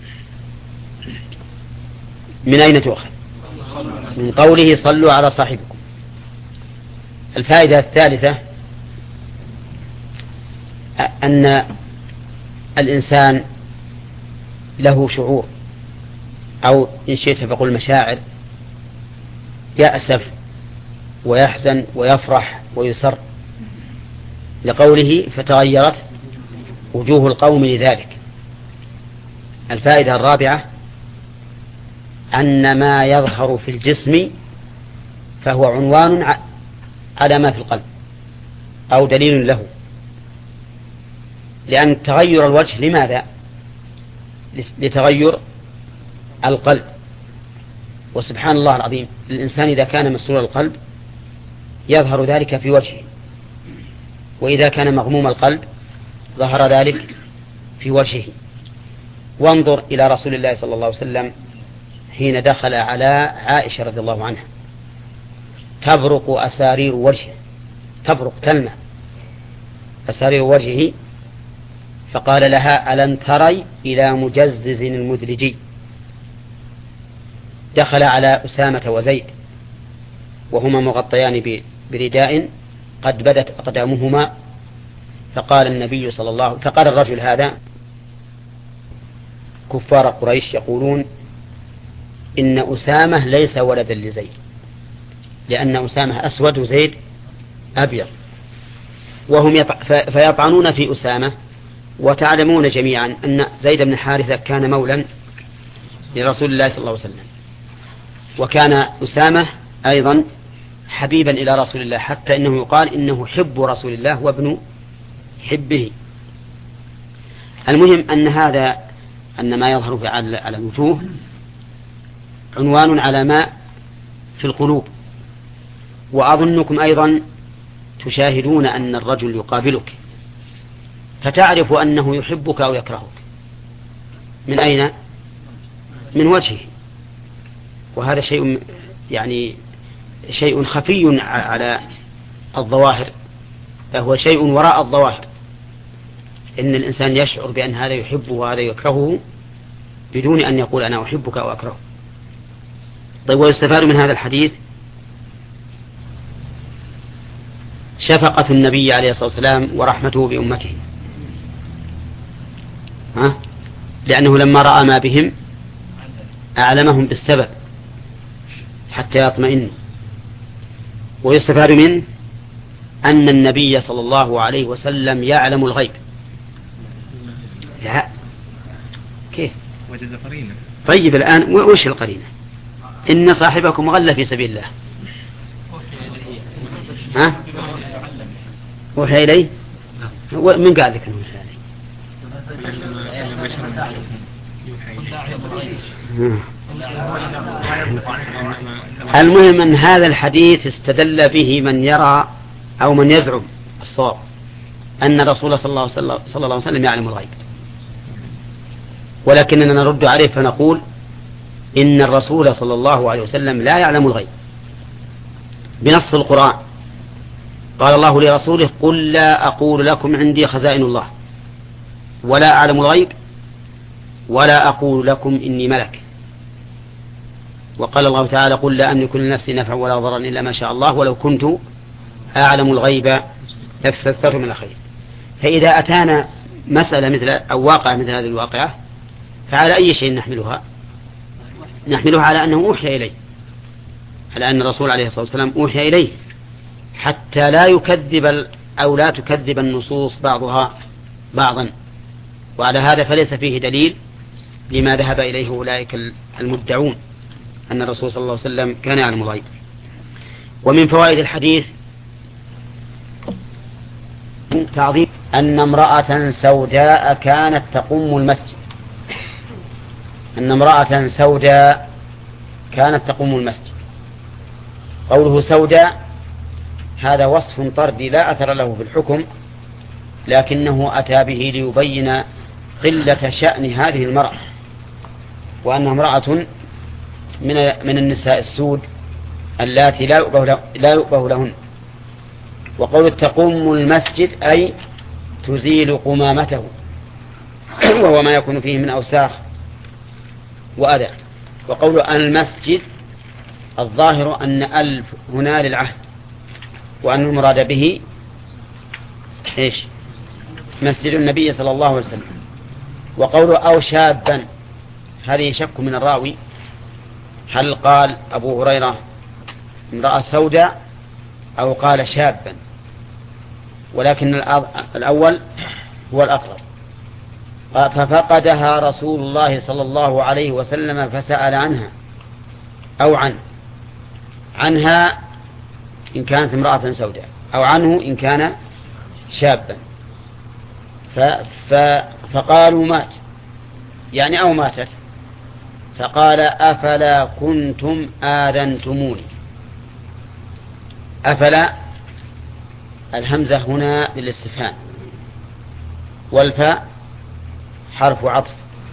من أين تؤخذ؟ من قوله صلوا على صاحبكم. الفائدة الثالثة أن الإنسان له شعور أو إن شئت فقل مشاعر، يأسف ويحزن ويفرح ويسر، لقوله فتغيرت وجوه القوم لذلك. الفائدة الرابعة أن ما يظهر في الجسم فهو عنوان على ما في القلب أو دليل له، لأن تغير الوجه لماذا؟ لتغير القلب. وسبحان الله العظيم، الإنسان إذا كان مسرور القلب يظهر ذلك في وجهه، وإذا كان مغموم القلب ظهر ذلك في وجهه. وانظر إلى رسول الله صلى الله عليه وسلم حين دخل على عائشة رضي الله عنها تبرق أسارير وجهه، تبرق تلمع أسارير وجهه فقال لها: ألم تري إلى مجزز المدلجي؟ دخل على أسامة وزيد وهما مغطيان برداء قد بدت أقدامهما، فقال النبي صلى الله عليه وسلم فقال الرجل هذا: كفار قريش يقولون إن أسامة ليس ولدا لزيد، لأن أسامة أسود وزيد أبيض، وهم يط... فيطعنون في أسامة. وتعلمون جميعا أن زيد بن حارثة كان مولا لرسول الله صلى الله عليه وسلم، وكان أسامة أيضا حبيبا إلى رسول الله، حتى إنه يقال إنه حب رسول الله وابن حبه. المهم أن هذا أن ما يظهر في على الوجوه عنوان على ما في القلوب. وأظنكم أيضا تشاهدون أن الرجل يقابلك فتعرف أنه يحبك أو يكرهك من أين؟ من وجهه، وهذا شيء يعني شيء خفي على الظواهر، فهو شيء وراء الظواهر، إن الإنسان يشعر بأن هذا يحبه وهذا يكرهه بدون أن يقول أنا أحبك أو أكرهك. طيب، ويستفاد من هذا الحديث شفقة النبي عليه الصلاة والسلام ورحمته بأمته، ها؟ لأنه لما رأى ما بهم أعلمهم بالسبب حتى يطمئن. ويستفاد منه أن النبي صلى الله عليه وسلم يعلم الغيب. لا، كيف؟ وجد قرينة. طيب، الآن وش القرينة؟ إن صاحبكم غل في سبيل الله. ها؟ وحي إليه؟ من قال لك أنه وحي إليه؟ المهم أن هذا الحديث استدل به من يرى أو من يزعم الصواب أن الرسول صلى الله عليه وسلم يعلم الغيب، ولكننا نرد عليه فنقول إن الرسول صلى الله عليه وسلم لا يعلم الغيب بنص القرآن. قال الله لرسوله: قل لا أقول لكم عندي خزائن الله ولا أعلم الغيب ولا أقول لكم إني ملك. وقال الله تعالى: قل لا أملك لنفسي نفعا ولا ضرا إلا ما شاء الله ولو كنت أعلم الغيب لاستكثرت من الخير. فإذا أتانا مسألة مثل أو واقع مثل هذه الواقعة فعلى أي شيء نحملها؟ نحملها على أنه أوحي إليه، على أن الرسول عليه الصلاة والسلام أوحي إليه، حتى لا يكذب أو لا تكذب النصوص بعضها بعضا. وعلى هذا فليس فيه دليل لما ذهب إليه أولئك المدعون أن الرسول صلى الله عليه وسلم كان يعلم الغيب. ومن فوائد الحديث تعظيم أن امرأة سوداء كانت تقوم المسجد، أن امرأة سوداء كانت تقوم المسجد. قوله سوداء هذا وصف طردي لا أثر له في الحكم، لكنه أتى به ليبين قلة شأن هذه المرأة، وأنها امرأة من من النساء السود اللاتي لا يؤبه لا يؤبه لهن. وقول تقوم المسجد أي تزيل قمامته وهو ما يكون فيه من أوساخ وأذى. وقول المسجد الظاهر أن ألف هنا للعهد، وأن المراد به إيش؟ مسجد النبي صلى الله عليه وسلم. وقول أو شابا هذه شك من الراوي، هل قال أبو هريرة امرأة سوداء أو قال شابا؟ ولكن الأول هو الأقرب. ففقدها رسول الله صلى الله عليه وسلم فسأل عنها أو عن عنها إن كانت امرأة سوداء، أو عنه إن كان شابا. فقالوا مات، يعني أو ماتت. فقال أفلا كنتم آذنتموني. أفلا الهمزة هنا للاستفهام، والفاء حرف عطف،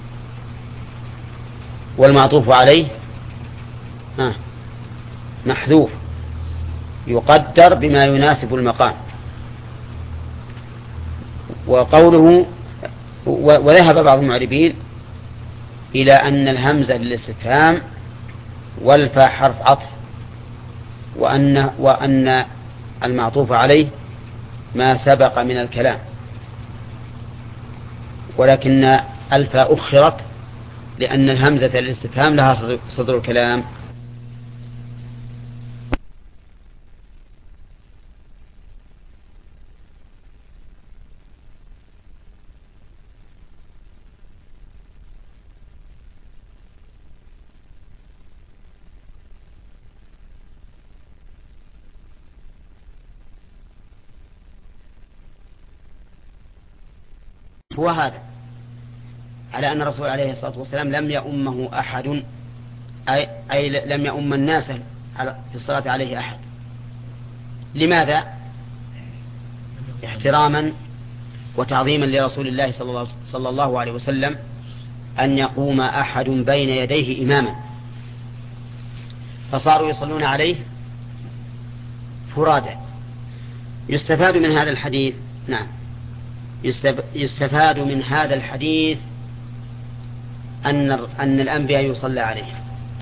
والمعطوف عليه آه محذوف يقدر بما يناسب المقام. وقوله وذهب بعض المعربين إلى أن الهمزة للاستفهام والفاء حرف عطف، وأن, وأن المعطوف عليه ما سبق من الكلام، ولكن الفاء أخرت لأن الهمزة للاستفهام لها صدر الكلام. هو هذا على أن الرسول عليه الصلاة والسلام لم يؤمه أحد، أي, أي لم يؤم الناس في الصلاة عليه أحد. لماذا؟ احتراما وتعظيما لرسول الله صلى الله عليه وسلم أن يقوم أحد بين يديه إماما، فصاروا يصلون عليه فرادا. يستفاد من هذا الحديث نعم يستفاد من هذا الحديث أن أن الأنبياء يصلى عليه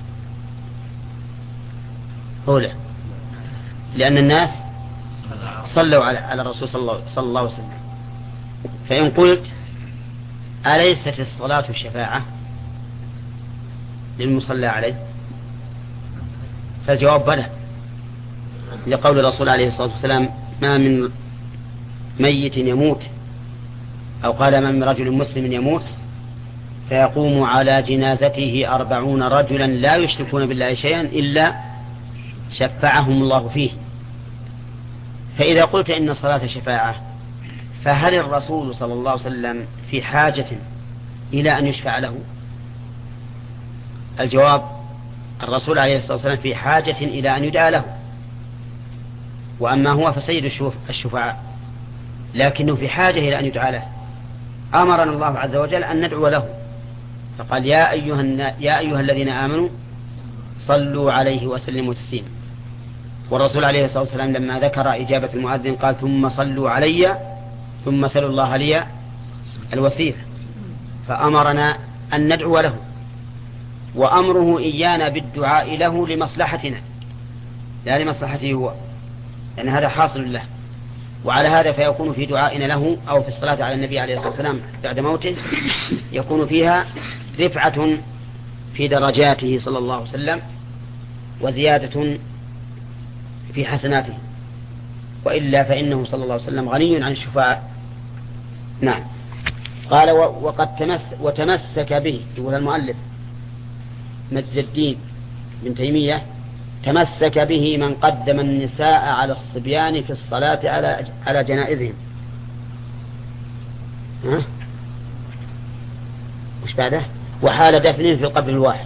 أولى، لأن الناس صلوا على على الرسول صلى الله عليه وسلم. فإن قلت أليست الصلاة شفاعة للمصلى عليه؟ فالجواب بلى، لقول الرسول عليه الصلاة والسلام: ما من ميت يموت، أو قال: ما من رجل مسلم يموت فيقوم على جنازته أربعون رجلا لا يشركون بالله شيئا إلا شفعهم الله فيه. فإذا قلت إن الصلاة شفاعة، فهل الرسول صلى الله عليه وسلم في حاجة إلى أن يشفع له؟ الجواب: الرسول عليه الصلاة والسلام في حاجة إلى أن يدعى له، وأما هو فسيد الشفعاء، لكنه في حاجة إلى أن يدعى له. أمرنا الله عز وجل أن ندعو له، فقال: يا أيها, يا أيها الذين آمنوا صلوا عليه وسلموا تسليما. والرسول عليه الصلاة والسلام لما ذكر إجابة المؤذن قال: ثم صلوا علي ثم سلوا الله لي الوسيلة. فأمرنا أن ندعو له، وأمره إيانا بالدعاء له لمصلحتنا لا لمصلحته هو، لأن هذا حاصل له. وعلى هذا فيكون في دعائنا له أو في الصلاة على النبي عليه الصلاة والسلام بعد موته يكون فيها رفعة في درجاته صلى الله عليه وسلم وزيادة في حسناته، وإلا فإنه صلى الله عليه وسلم غني عن الشفاعة. نعم. قال: وقد تمس وتمسك به، يقول المؤلف مجد الدين بن تيمية: تمسك به من قدم النساء على الصبيان في الصلاة على على جنائزهم. ها؟ وش بعده؟ وحال دفنهم في القبر الواحد.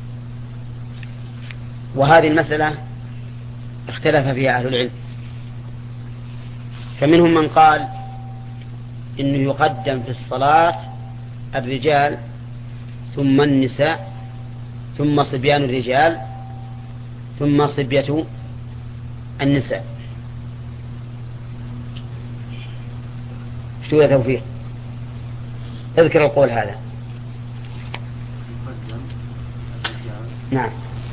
وهذه المسألة اختلف فيها أهل العلم، فمنهم من قال إنه يقدم في الصلاة الرجال ثم النساء ثم صبيان الرجال ثم صبية النساء. شو يا توفيق؟ اذكر القول هذا. نعم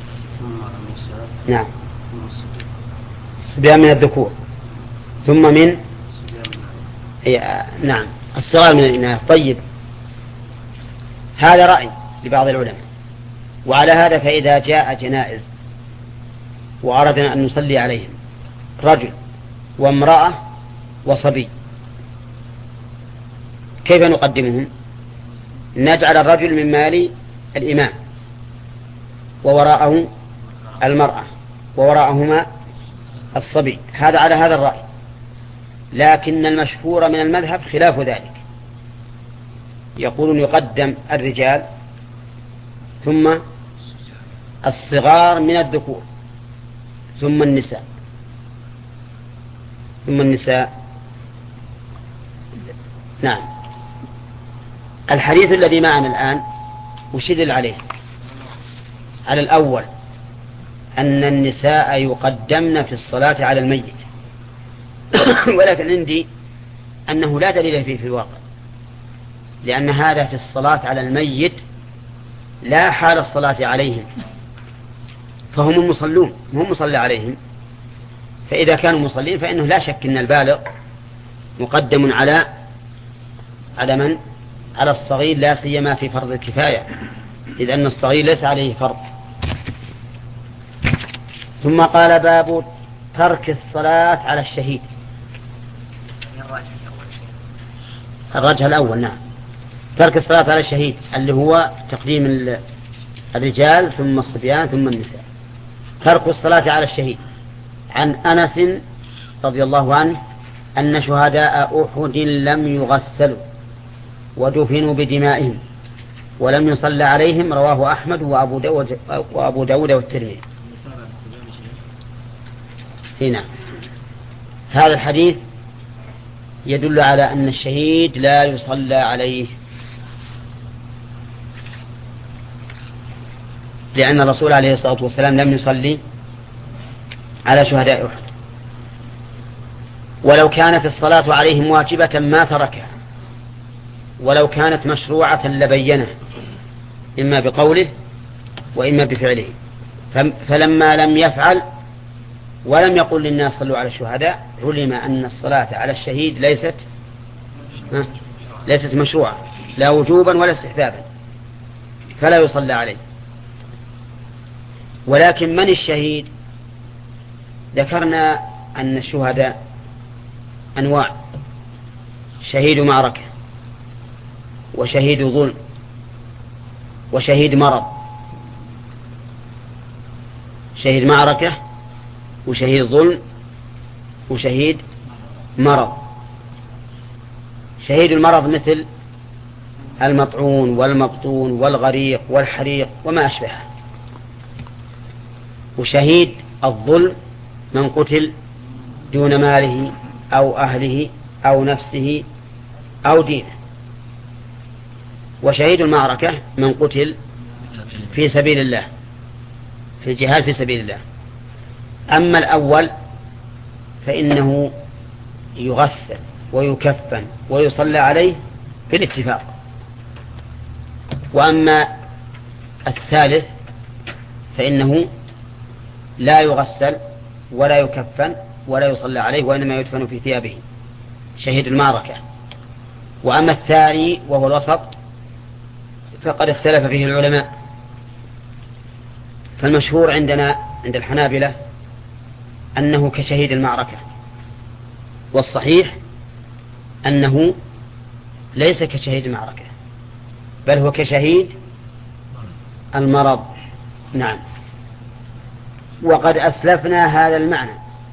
نعم صبيان من الذكور ثم من نعم الصغار من الإناث. طيب، هذا رأي لبعض العلماء. وعلى هذا فإذا جاء جنائز وأردنا أن نصلي عليهم رجل وامرأة وصبي، كيف نقدمهم؟ نجعل الرجل من مال الإمام، ووراءه المرأة، ووراءهما الصبي. هذا على هذا الرأي، لكن المشهور من المذهب خلاف ذلك، يقولون يقدم الرجال ثم الصغار من الذكور ثم النساء ثم النساء نعم. الحديث الذي معنا الآن وشدل عليه على الأول أن النساء يقدمن في الصلاة على الميت، ولكن عندي أنه لا دليل فيه في الواقع، لأن هذا في الصلاة على الميت لا حال الصلاة عليهم، فهم المصلون هم مصلى عليهم. فإذا كانوا مصلين فإنه لا شك أن البالغ مقدم على على من؟ على الصغير، لا سيما في فرض الكفاية، إذ أن الصغير ليس عليه فرض. ثم قال باب ترك الصلاة على الشهيد. الرجل الأول نعم، ترك الصلاة على الشهيد اللي هو تقديم الرجال ثم الصبيان ثم النساء. ترك الصلاة على الشهيد. عن أنس رضي الله عنه أن شهداء أحد لم يغسلوا ودفنوا بدمائهم ولم يصلى عليهم، رواه أحمد وأبو داود, وأبو داود والترمذي. هنا هذا الحديث يدل على أن الشهيد لا يصلى عليه، لأن الرسول عليه الصلاة والسلام لم يصلي على شهداء أحد، ولو كانت الصلاة عليهم واجبة ما تركها، ولو كانت مشروعة لبينه إما بقوله وإما بفعله. فلما لم يفعل ولم يقل للناس صلوا على الشهداء علم أن الصلاة على الشهيد ليست ليست مشروعة لا وجوبا ولا استحبابا، فلا يصلى عليه. ولكن من الشهيد؟ ذكرنا أن الشهداء أنواع: شهيد معركة، وشهيد ظلم، وشهيد مرض. شهيد معركة وشهيد ظلم وشهيد مرض. شهيد المرض مثل المطعون والمبطون والغريق والحريق وما أشبهه. وشهيد الظلم من قتل دون ماله أو أهله أو نفسه أو دينه. وشهيد المعركة من قتل في سبيل الله، في الجهاد في سبيل الله. أما الأول فإنه يغسل ويكفن ويصلى عليه في الاتفاق. وأما الثالث فإنه لا يغسل ولا يكفن ولا يصلى عليه، وإنما يدفن في ثيابه، شهيد المعركة. وأما الثاني وهو الوسط فقد اختلف فيه العلماء، فالمشهور عندنا عند الحنابلة أنه كشهيد المعركة، والصحيح أنه ليس كشهيد المعركة بل هو كشهيد المرض. نعم. وقد أسلفنا هذا المعنى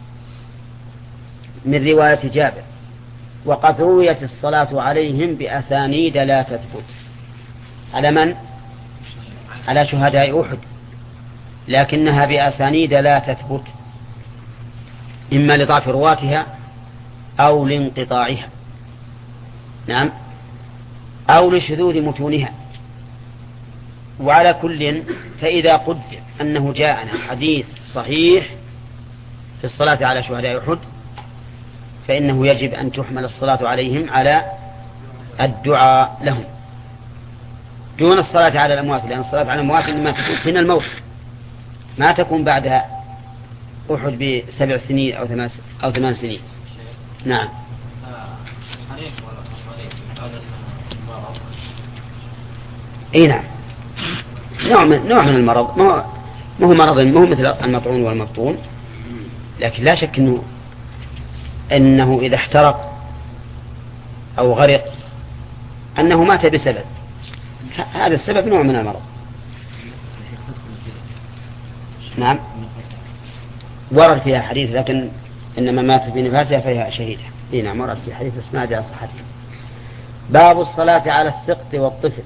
من رواية جابر: وقد رويت الصلاة عليهم بأسانيد لا تثبت. على من؟ على شهداء أحد، لكنها بأسانيد لا تثبت، إما لضعف رواتها أو لانقطاعها، نعم، أو لشذوذ متونها. وعلى كل فإذا قدر أنه جاءنا حديث صحيح في الصلاة على شهداء أحد فإنه يجب أن تحمل الصلاة عليهم على الدعاء لهم دون الصلاة على الأموات، لأن الصلاة على الأموات إنما تكون حين الموت، ما تكون بعدها أحد بسبع سنين أو ثمان أو ثمان سنين. نعم. أي نعم، نوع من نوع من المرض، ما هو ما هو مرض، ما هو مثل المطعون والمبطون، لكن لا شك إنه أنه إذا احترق أو غرق أنه مات بسبب، هذا السبب نوع من المرض. نعم، ورد فيها حديث لكن إنما مات في نفاسها فيها شهيدة. إيه نعم، ورد في حديث اسمها جاء صحتها. باب الصلاة على السقط والطفل.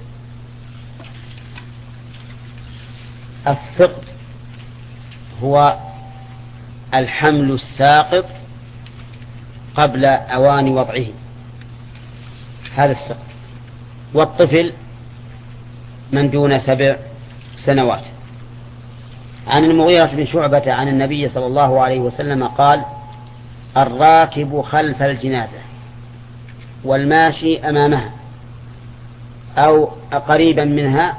السقط هو الحمل الساقط قبل أوان وضعه، هذا السقط. والطفل من دون سبع سنوات. عن المغيرة بن شعبة عن النبي صلى الله عليه وسلم قال: الراكب خلف الجنازة والماشي أمامها أو قريبا منها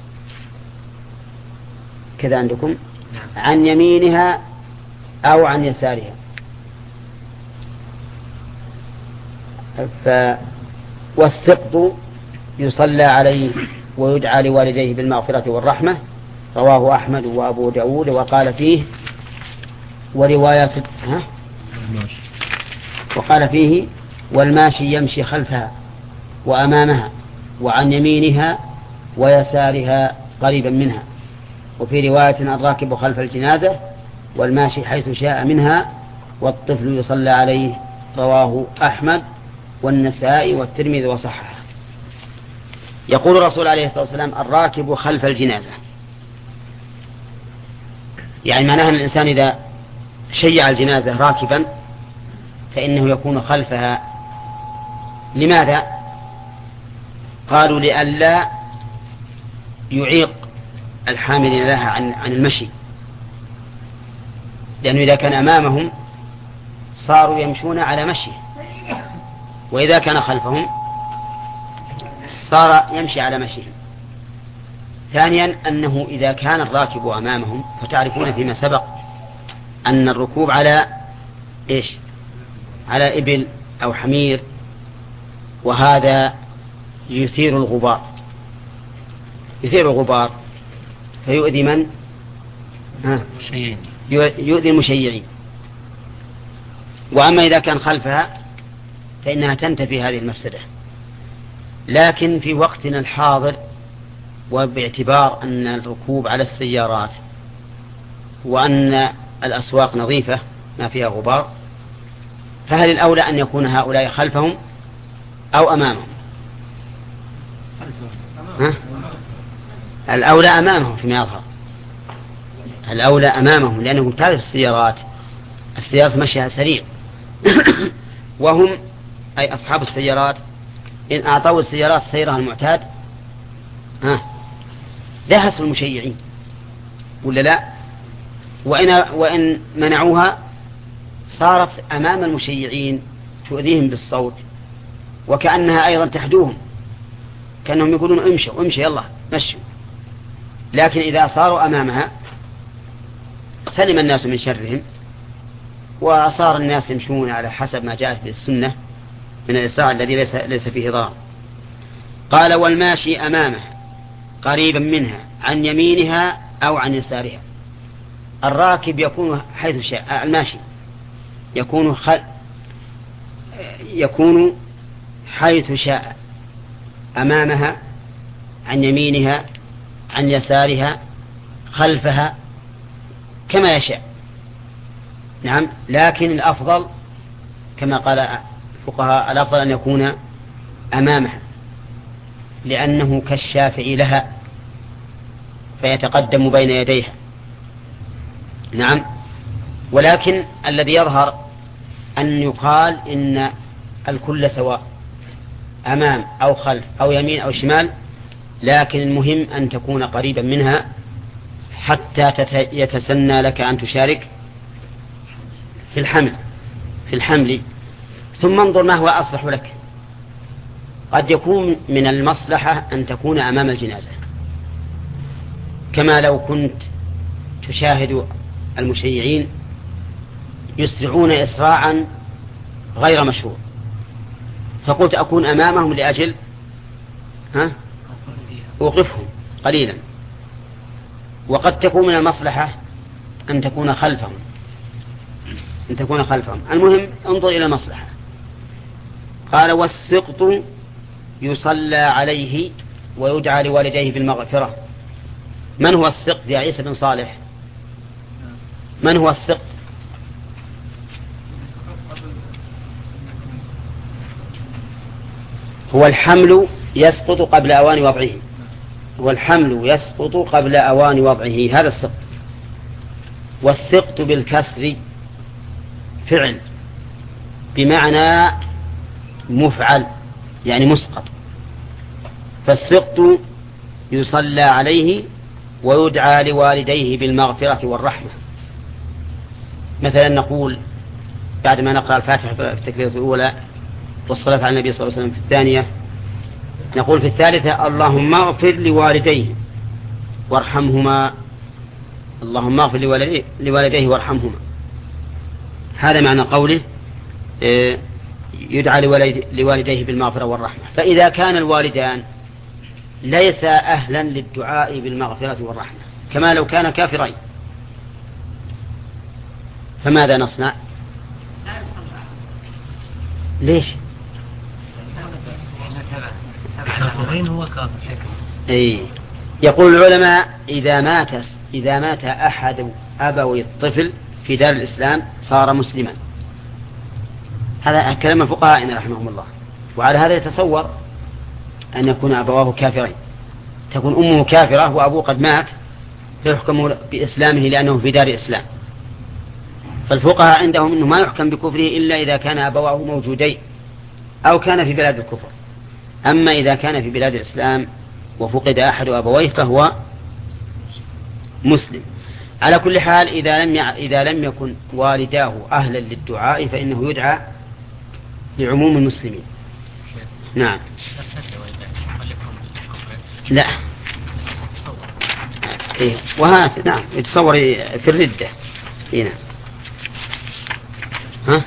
كذا عندكم عن يمينها أو عن يسارها. ف والسقط يصلى عليه ويدعى لوالديه بالمغفرة والرحمة. رواه أحمد وأبو داود وقال فيه ورواية ها؟ وقال فيه والماشي يمشي خلفها وأمامها وعن يمينها ويسارها قريبا منها. وفي رواية الراكب خلف الجنازة والماشي حيث شاء منها والطفل يصلى عليه. رواه أحمد والنسائي والترمذي وصححه. يقول الرسول عليه الصلاة والسلام الراكب خلف الجنازة، يعني معناها أن الإنسان إذا شيع الجنازة راكبا فإنه يكون خلفها. لماذا؟ قالوا لئلا يعيق الحامل لها عن عن المشي، لأنه إذا كان أمامهم صاروا يمشون على مشي، وإذا كان خلفهم صار يمشي على مشيهم. ثانيا أنه إذا كان الراكب أمامهم فتعرفون فيما سبق أن الركوب على إيش؟ على إبل أو حمير، وهذا يثير الغبار يثير الغبار فيؤذي من؟ ها؟ يؤذي المشيعين. وأما إذا كان خلفها فإنها تنتفي هذه المفسدة. لكن في وقتنا الحاضر وباعتبار أن الركوب على السيارات وأن الأسواق نظيفة ما فيها غبار، فهل الأولى أن يكون هؤلاء خلفهم أو أمامهم؟ ها؟ الأولى أمامهم فيما يظهر، الأولى أمامهم، لأنهم تعرف السيارات السيارات مشيها سريع وهم أي أصحاب السيارات إن أعطوا السيارات سيرها المعتاد ها دهسوا المشيعين ولا لا؟ وإن, وإن منعوها صارت أمام المشيعين تؤذيهم بالصوت، وكأنها أيضا تحدوهم، كأنهم يقولون امشوا امشوا يلا مشوا. لكن إذا صاروا أمامها سلم الناس من شرهم، وصار الناس يمشون على حسب ما جاءت بالسنة من الإسراع الذي ليس, ليس فيه ضرر. قال والماشي أمامه قريبا منها عن يمينها أو عن يسارها. الراكب يكون حيث شاء، الماشي يكون خل يكون حيث شاء، أمامها عن يمينها عن يسارها خلفها كما يشاء. نعم، لكن الأفضل كما قال الفقهاء الأفضل أن يكون أمامها، لأنه كالشافع لها فيتقدم بين يديها. نعم، ولكن الذي يظهر أن يقال إن الكل سواء أمام أو خلف أو يمين أو شمال، لكن المهم أن تكون قريبا منها حتى يتسنى لك أن تشارك في الحمل في الحمل ثم انظر ما هو أصلح لك. قد يكون من المصلحة أن تكون أمام الجنازة، كما لو كنت تشاهد المشيعين يسرعون إسراعا غير مشروع، فقلت أكون أمامهم لأجل ها أوقفهم قليلا. وقد تكون من المصلحة أن تكون خلفهم أن تكون خلفهم المهم انظر إلى المصلحة. قال والسقط يصلى عليه ويدعى لوالديه بالمغفرة. من هو السقط يا عيسى بن صالح؟ من هو السقط؟ هو الحمل يسقط قبل أوان وضعه هو الحمل يسقط قبل أوان وضعه هذا السقط. والسقط بالكسر فعل بمعنى مفعل يعني مسقط. فالسقط يصلى عليه ويدعى لوالديه بالمغفرة والرحمة. مثلا نقول بعد ما نقرأ الفاتحة في التكبيرة الأولى والصلاة على النبي صلى الله عليه وسلم في الثانية نقول في الثالثة اللهم اغفر لوالديه وارحمهما. اللهم اغفر لوالديه وارحمهما، هذا معنى قوله يدعى لوالديه بالمغفرة والرحمة. فإذا كان الوالدان ليس أهلا للدعاء بالمغفرة والرحمة كما لو كان كافرين، فماذا نصنع؟ ليش؟ أي يقول العلماء إذا مات إذا مات أحد أبوي الطفل في دار الإسلام صار مسلما. هذا كلام الفقهاء رحمهم الله. وعلى هذا يتصور أن يكون أبواه كافرين، تكون أمه كافرة وأبوه قد مات فيحكم بإسلامه لأنه في دار إسلام. فالفقهاء عندهم أنه ما يحكم بكفره إلا إذا كان أبواه موجودين أو كان في بلاد الكفر. أما إذا كان في بلاد الإسلام وفقد أحد أبويه فهو مسلم. على كل حال إذا لم إذا لم يكن والداه أهلا للدعاء فإنه يدعى لعموم المسلمين. نعم. لا. إيه. وهذا نعم يتصور في الردة. هنا. ها؟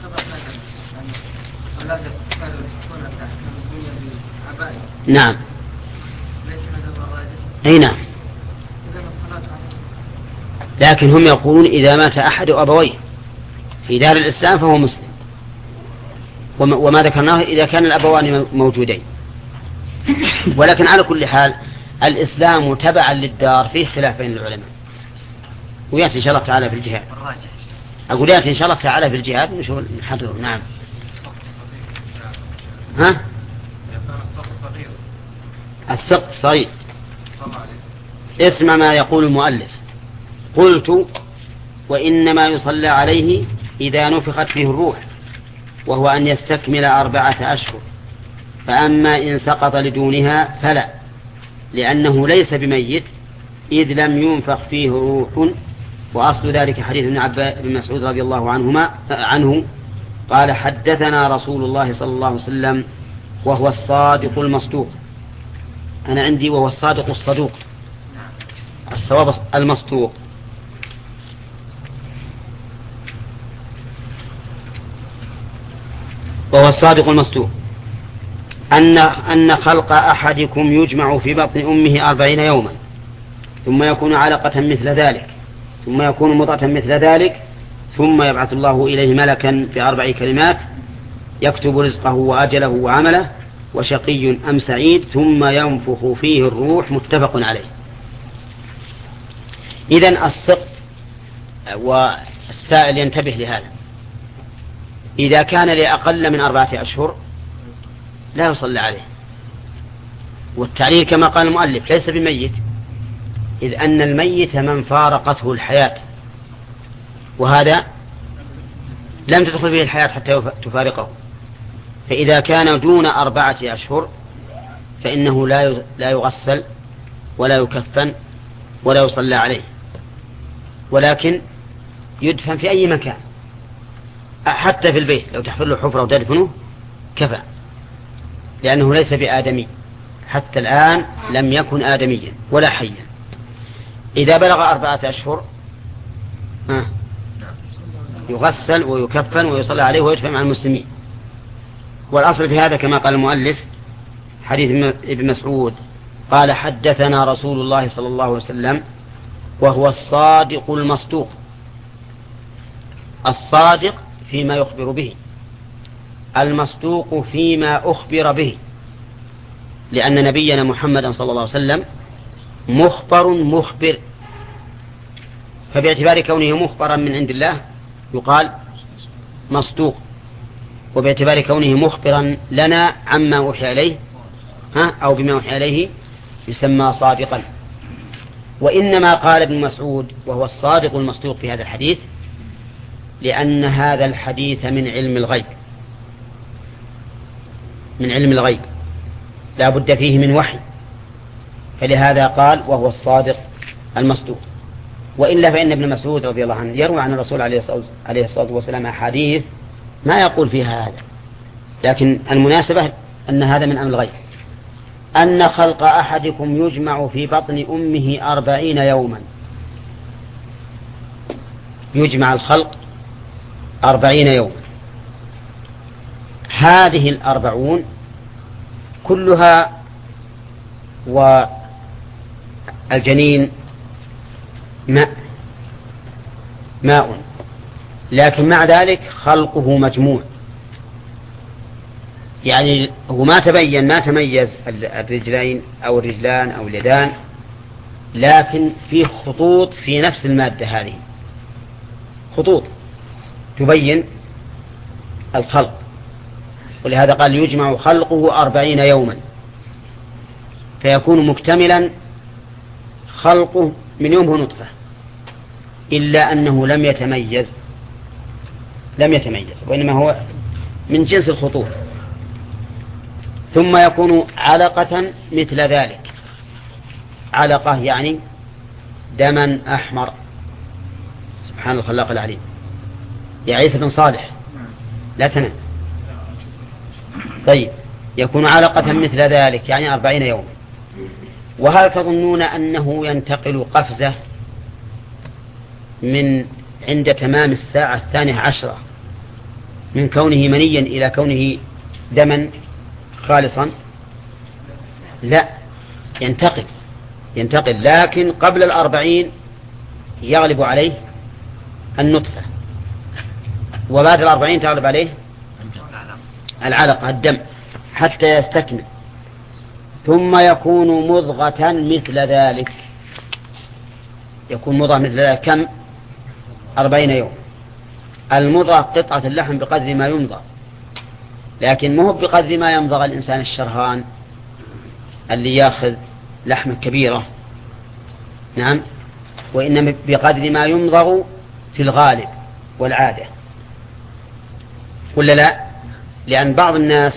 نعم. أي نعم. لكن هم يقولون إذا مات أحد أبويه في دار الإسلام فهو مسلم، وما ذكرناه إذا كان الأبوان موجودين. ولكن على كل حال الإسلام تبعا للدار فيه خلاف بين العلماء، ويأتي إن شاء الله تعالى في الجهاد. أقول يأتي إن شاء الله تعالى في الجهاد نشوف نحضره. نعم. ها؟ السقف صغير. اسم ما يقول المؤلف. قلت وإنما يصلى عليه إذا نفخت فيه الروح، وهو أن يستكمل أربعة أشهر. فأما إن سقط لدونها فلا، لأنه ليس بميت إذ لم ينفخ فيه روح. وأصل ذلك حديث ابن عباس بن مسعود رضي الله عنهما عنه قال حدثنا رسول الله صلى الله عليه وسلم وهو الصادق المصدوق. أنا عندي وهو الصادق الصدوق، الصواب المصدوق. وهو الصادق المصدوق أن أن خلق أحدكم يجمع في بطن أمه أربعين يوما ثم يكون علقة مثل ذلك ثم يكون مضغة مثل ذلك ثم يبعث الله إليه ملكا بأربع كلمات يكتب رزقه وأجله وعمله وشقي أم سعيد ثم ينفخ فيه الروح. متفق عليه. إذن السقط والسائل ينتبه لهذا. إذا كان لأقل من أربعة أشهر لا يصلى عليه. والتعليل كما قال المؤلف ليس بميت، إذ أن الميت من فارقته الحياة، وهذا لم تدخل به الحياة حتى تفارقه. فإذا كان دون أربعة أشهر فإنه لا يغسل ولا يكفن ولا يصلى عليه، ولكن يدفن في أي مكان، حتى في البيت لو تحفر له حفرة وتدفنه كفى، لأنه ليس بآدمي حتى الآن، لم يكن آدميا ولا حيا. إذا بلغ أربعة أشهر يغسل ويكفن ويصلى عليه ويدفن مع المسلمين. والأصل في هذا كما قال المؤلف حديث ابن مسعود قال حدثنا رسول الله صلى الله عليه وسلم وهو الصادق المصدوق. الصادق فيما يخبر به، المصدوق فيما أخبر به، لأن نبينا محمد صلى الله عليه وسلم مخبر مخبر، فباعتبار كونه مخبرا من عند الله يقال مصدوق، وباعتبار كونه مخبرا لنا عما أوحي إليه ها أو بما أوحي إليه يسمى صادقا. وإنما قال ابن مسعود وهو الصادق المصدوق في هذا الحديث لأن هذا الحديث من علم الغيب، من علم الغيب لا بد فيه من وحي، فلهذا قال وهو الصادق المصدوق. وإلا فإن ابن مسعود رضي الله عنه يروي عن الرسول عليه الصلاة والسلام أحاديث ما يقول فيها هذا، لكن المناسبة أن هذا من أمر الغيب أن خلق أحدكم يجمع في بطن أمه أربعين يوما، يجمع الخلق أربعين يوما. هذه الأربعون كلها والجنين ماء ماء لكن مع ذلك خلقه مجموع، يعني هو ما تبين ما تميز الرجلين أو الرجلان أو اليدان، لكن في خطوط في نفس المادة، هذه خطوط تبين الخلق، ولهذا قال يجمع خلقه أربعين يوما، فيكون مكتملا خلقه من يومه نطفة، إلا أنه لم يتميز لم يتميز وإنما هو من جنس الخطوط. ثم يكون علقة مثل ذلك، علقة يعني دما أحمر. سبحان الخلاق العليم. يا عيسى بن صالح لا تنام. طيب، يكون علقة مثل ذلك يعني أربعين يوما. وهل تظنون أنه ينتقل قفزة من عند تمام الساعة الثانية عشرة من كونه منيا إلى كونه دما خالصا؟ لا، ينتقل ينتقل لكن قبل الأربعين يغلب عليه النطفة، وبعد الأربعين تغلب عليه العلقة الدم حتى يستكمل، ثم يكون مضغة مثل ذلك. يكون مضغة مثل ذلك كم؟ أربعين يوم. المضغة قطعة اللحم بقدر ما يمضغ، لكن مو بقدر ما يمضغ الإنسان الشرهان اللي يأخذ لحمة كبيرة، نعم، وإنما بقدر ما يمضغ في الغالب والعادة، ولا لا؟ لأن بعض الناس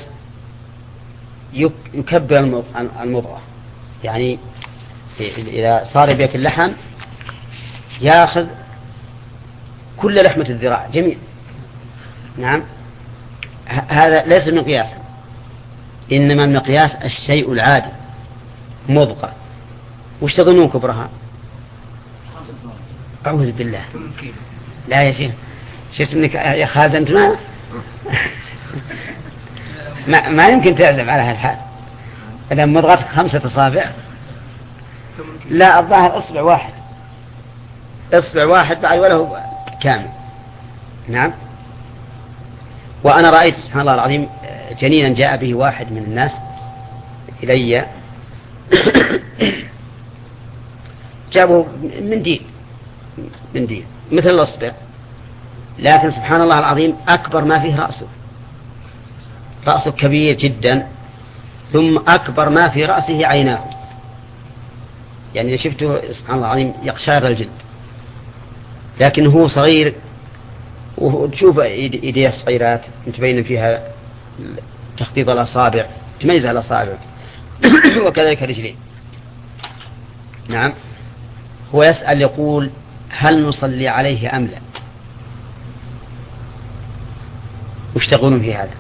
يكبر المضغة، يعني إذا صار بيك اللحم يأخذ كل لحمة الذراع جميع، نعم، هذا ليس المقياس، إنما المقياس الشيء العادي مضغة. وش تظنون كبرها؟ أعوذ بالله، لا يا شيخ، شفت منك يا خالد أنت ما ما, ما يمكن تعزم على هالحال. إذا مضغتك خمسة أصابع، لا الظاهر أصبع واحد، أصبع واحد بعد وله كامل، نعم. وأنا رأيت سبحان الله العظيم جنينا جاء به واحد من الناس إلي جابه من دين من دين مثل الأصبع، لكن سبحان الله العظيم أكبر ما فيه رأسه، رأسه كبير جدا، ثم أكبر ما في رأسه عيناه، يعني شفته سبحان الله العظيم يقشعر الجلد، لكن هو صغير، وتشوف إيديه صغيرات متبين فيها تخطيط الأصابع، تميز على الأصابع وكذلك رجلين، نعم. هو يسأل يقول هل نصلي عليه أم لا؟ وش تقولون في هذا؟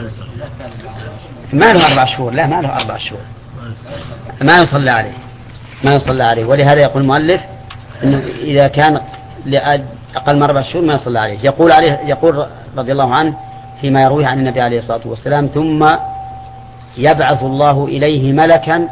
ما له أربع شهور، لا ما له أربع شهور، ما يصلى عليه ما يصلى عليه ولهذا يقول المؤلف إنه إذا كان أقل من أربع شهور ما يصلى عليه. يقول عليه يقول رضي الله عنه فيما يرويه عن النبي عليه الصلاة والسلام: ثم يبعث الله إليه ملكا،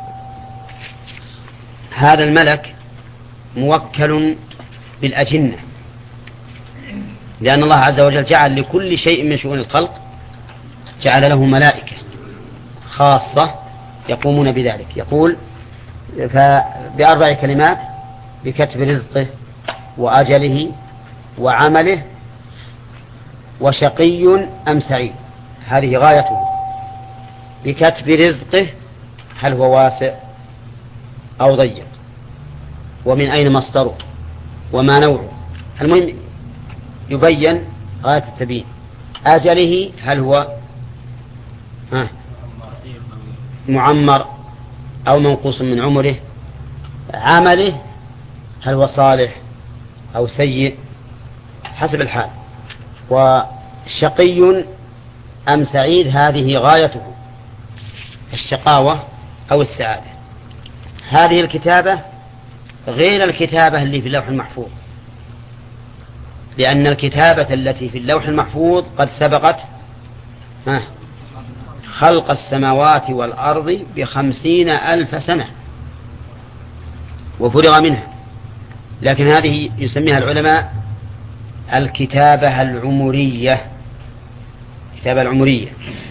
هذا الملك موكل بالأجنة، لأن الله عز وجل جعل لكل شيء من شؤون الخلق جعل له ملائكة خاصة يقومون بذلك. يقول فبأربع كلمات: بكتب رزقه وأجله وعمله وشقي أم سعيد، هذه غايته. بكتب رزقه، هل هو واسع أو ضيق، ومن أين مصدره وما نوعه، المهم يبين غاية التبيين. أجله، هل هو ها معمر أو منقوص من عمره. عمله، هل هو صالح أو سيء حسب الحال. وشقي أم سعيد، هذه غايته. الشقاوة أو السعادة. هذه الكتابة غير الكتابة اللي في اللوح المحفوظ، لأن الكتابة التي في اللوح المحفوظ قد سبقت خلق السماوات والأرض بخمسين ألف سنة وفرغ منها. لكن هذه يسميها العلماء الكتابة العمرية، الكتابة العمرية.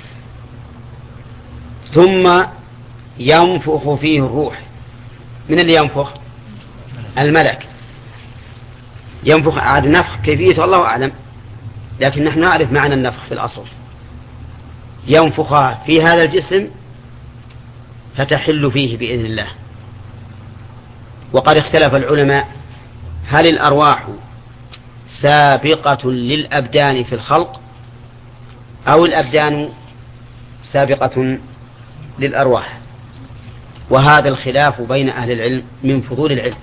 ثم ينفخ فيه الروح. من اللي ينفخ؟ الملك ينفخ. عاد نفخ كيفية الله أعلم، لكن نحن نعرف معنى النفخ في الأصل. ينفخ في هذا الجسم فتحل فيه بإذن الله. وقد اختلف العلماء هل الأرواح سابقة للأبدان في الخلق أو الأبدان سابقة للأرواح، وهذا الخلاف بين أهل العلم من فضول العلم.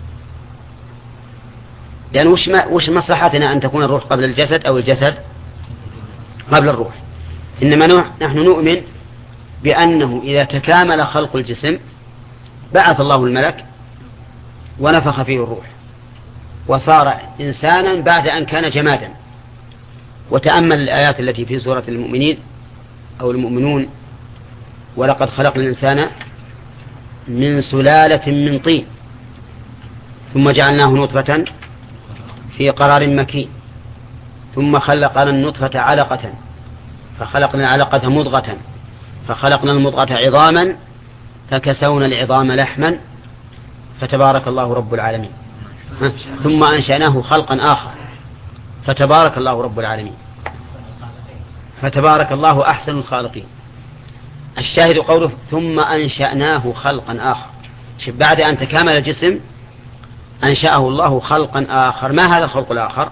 لأن وش, ما وش مصلحتنا أن تكون الروح قبل الجسد أو الجسد قبل الروح؟ إنما نحن نؤمن بأنه إذا تكامل خلق الجسم بعث الله الملك ونفخ فيه الروح وصار إنسانا بعد أن كان جمادا. وتأمل الآيات التي في سورة المؤمنين أو المؤمنون: ولقد خلقنا الإنسان من سلالة من طين ثم جعلناه نطفة في قرار مكين ثم خلقنا النطفة علقة فخلقنا العلقة مضغة فخلقنا المضغة عظاما فكسونا العظام لحما فتبارك الله رب العالمين. ثم أنشأناه خلقا آخر فتبارك الله رب العالمين. فتبارك الله أحسن الخالقين. الشاهد قوله ثم أنشأناه خلقا آخر. بعد أن تكامل الجسم أنشأه الله خلقا آخر. ما هذا الخلق الآخر؟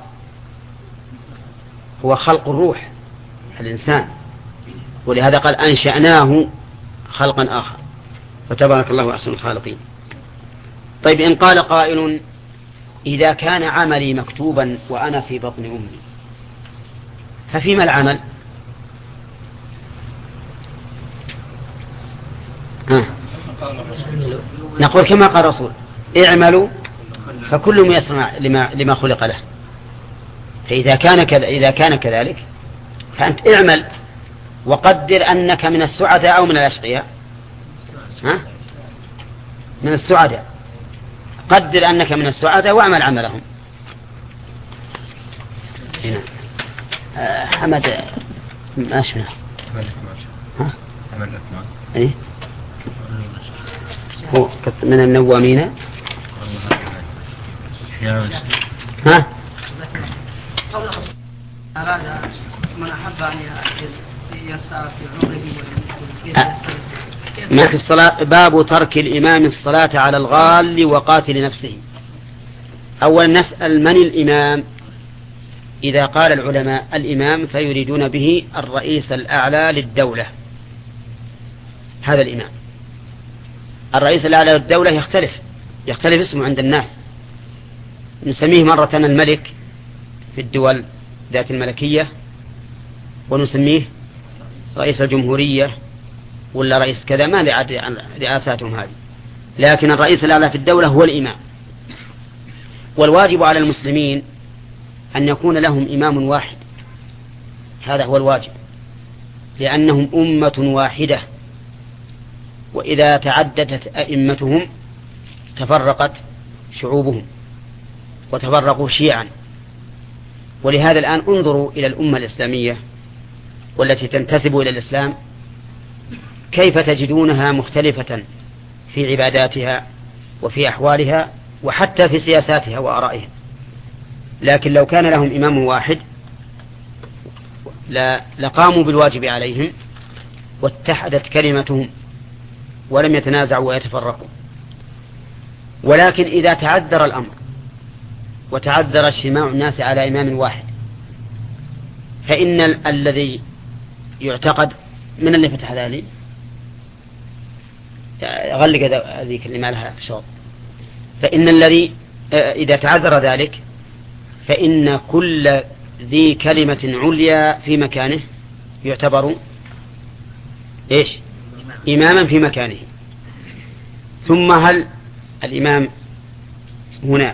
هو خلق الروح الإنسان، ولهذا قال أنشأناه خلقا آخر فتبارك الله أحسن الخالقين. طيب، إن قال قائل: إذا كان عملي مكتوبا وأنا في بطن أمي ففيما العمل؟ ها. نقول كما قال الرسول: اعملوا فكل ميسر لما, لما خلق له. فإذا كان كذا إذا كان كذلك فأنت اعمل وقدر أنك من السعداء أو من الأشقياء. ها؟ من السعداء. قدر أنك من السعداء واعمل عملهم. هنا آه حمد ما اسمه ها ايه هو من النوامين. ها أراد من أحب أن يسعى في عمره ما في الصلاة. باب ترك الإمام الصلاة على الغال وقاتل نفسه. أولا نسأل: من الإمام؟ إذا قال العلماء الإمام فيريدون به الرئيس الأعلى للدولة. هذا الإمام. الرئيس الأعلى للدولة يختلف يختلف اسمه عند الناس. نسميه مرة الملك في الدول ذات الملكية، ونسميه رئيس الجمهورية ولا رئيس كذا، ما رئاساتهم هذه. لكن الرئيس الأعلى في الدولة هو الإمام. والواجب على المسلمين أن يكون لهم إمام واحد. هذا هو الواجب، لأنهم أمة واحدة، وإذا تعددت أئمتهم تفرقت شعوبهم وتفرقوا شيعا. ولهذا الآن انظروا إلى الأمة الإسلامية والتي تنتسب إلى الإسلام، كيف تجدونها مختلفة في عباداتها وفي أحوالها وحتى في سياساتها وآرائها. لكن لو كان لهم إمام واحد لقاموا بالواجب عليهم واتحدت كلمتهم ولم يتنازعوا ويتفرقوا. ولكن إذا تعذر الأمر وتعذر اجتماع الناس على إمام واحد، فإن ال- الذي يعتقد من اللي فتح ذلك غلق هذيك اللي ما لها شغل. فإن الذي إذا تعذر ذلك فإن كل ذي كلمة عليا في مكانه يعتبر إيش؟ إماما في مكانه. ثم هل الإمام هنا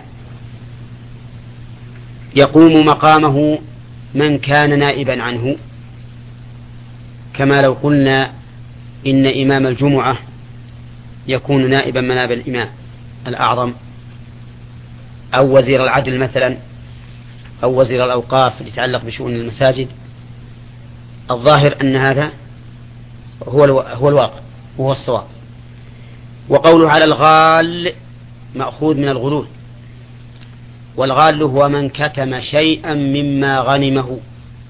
يقوم مقامه من كان نائبا عنه، كما لو قلنا إن إمام الجمعة يكون نائبا مناب الإمام الأعظم، أو وزير العدل مثلا، أو وزير الأوقاف يتعلق بشؤون المساجد؟ الظاهر أن هذا هو هو الواقع وهو الصواب. وقوله على الغال مأخوذ من الغلول، والغال هو من كتم شيئا مما غنمه،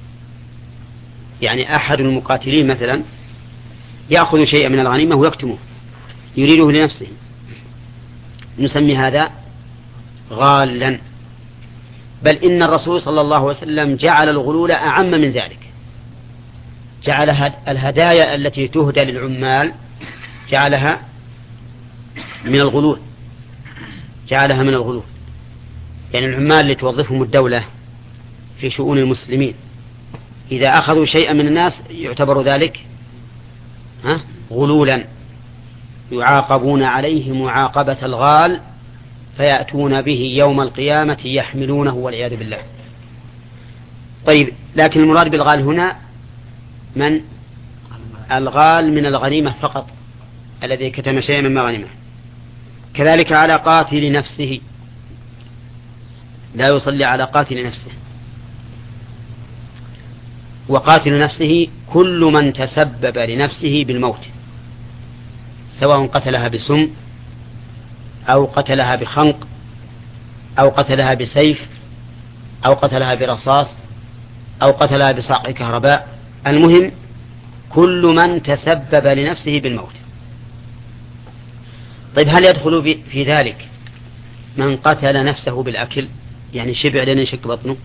يعني أحد المقاتلين مثلا يأخذ شيئا من الغنيمة ويكتمه يريده لنفسه، نسمي هذا غالا. بل إن الرسول صلى الله عليه وسلم جعل الغلول أعم من ذلك، جعل الهدايا التي تهدى للعمال جعلها من الغلول، جعلها من الغلول. يعني العمال اللي توظفهم الدولة في شؤون المسلمين إذا أخذوا شيئا من الناس يعتبر ذلك ها غلولا، يعاقبون عليه معاقبة الغال، فيأتون به يوم القيامة يحملونه والعياذ بالله. طيب، لكن المراد بالغال هنا من الغال من الغنيمة فقط، الذي كتم شيئا مما غنمه. كذلك على قاتل نفسه، لا يصلي على قاتل نفسه. وقاتل نفسه كل من تسبب لنفسه بالموت، سواء قتلها بسم أو قتلها بخنق أو قتلها بسيف أو قتلها برصاص أو قتلها بصاع كهرباء، المهم كل من تسبب لنفسه بالموت. طيب، هل يدخل في ذلك من قتل نفسه بالأكل، يعني شبع لين يشك بطنه؟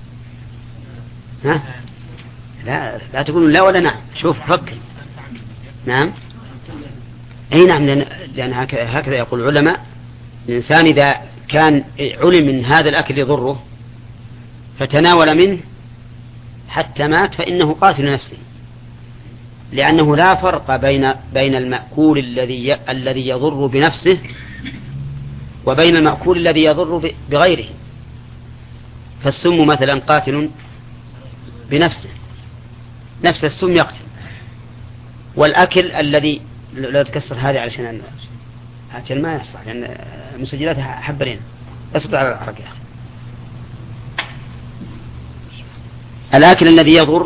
ها؟ لا لا تقولون لا ولا نعم، شوف فكر. نعم، أي نعم، لأن, لأن هكذا يقول العلماء. الإنسان إذا كان علم من هذا الأكل يضره فتناول منه حتى مات فإنه قاتل نفسه، لأنه لا فرق بين بين المأكول الذي الذي يضر بنفسه وبين المأكول الذي يضر بغيره. فالسم مثلا قاتل بنفسه، نفس السم يقتل. والأكل الذي لا تكسر هذه علشان عشان ما يصلح، لأن مسجلاتها حبرين أصبر على العرق يا أخي. الأكل الذي يضر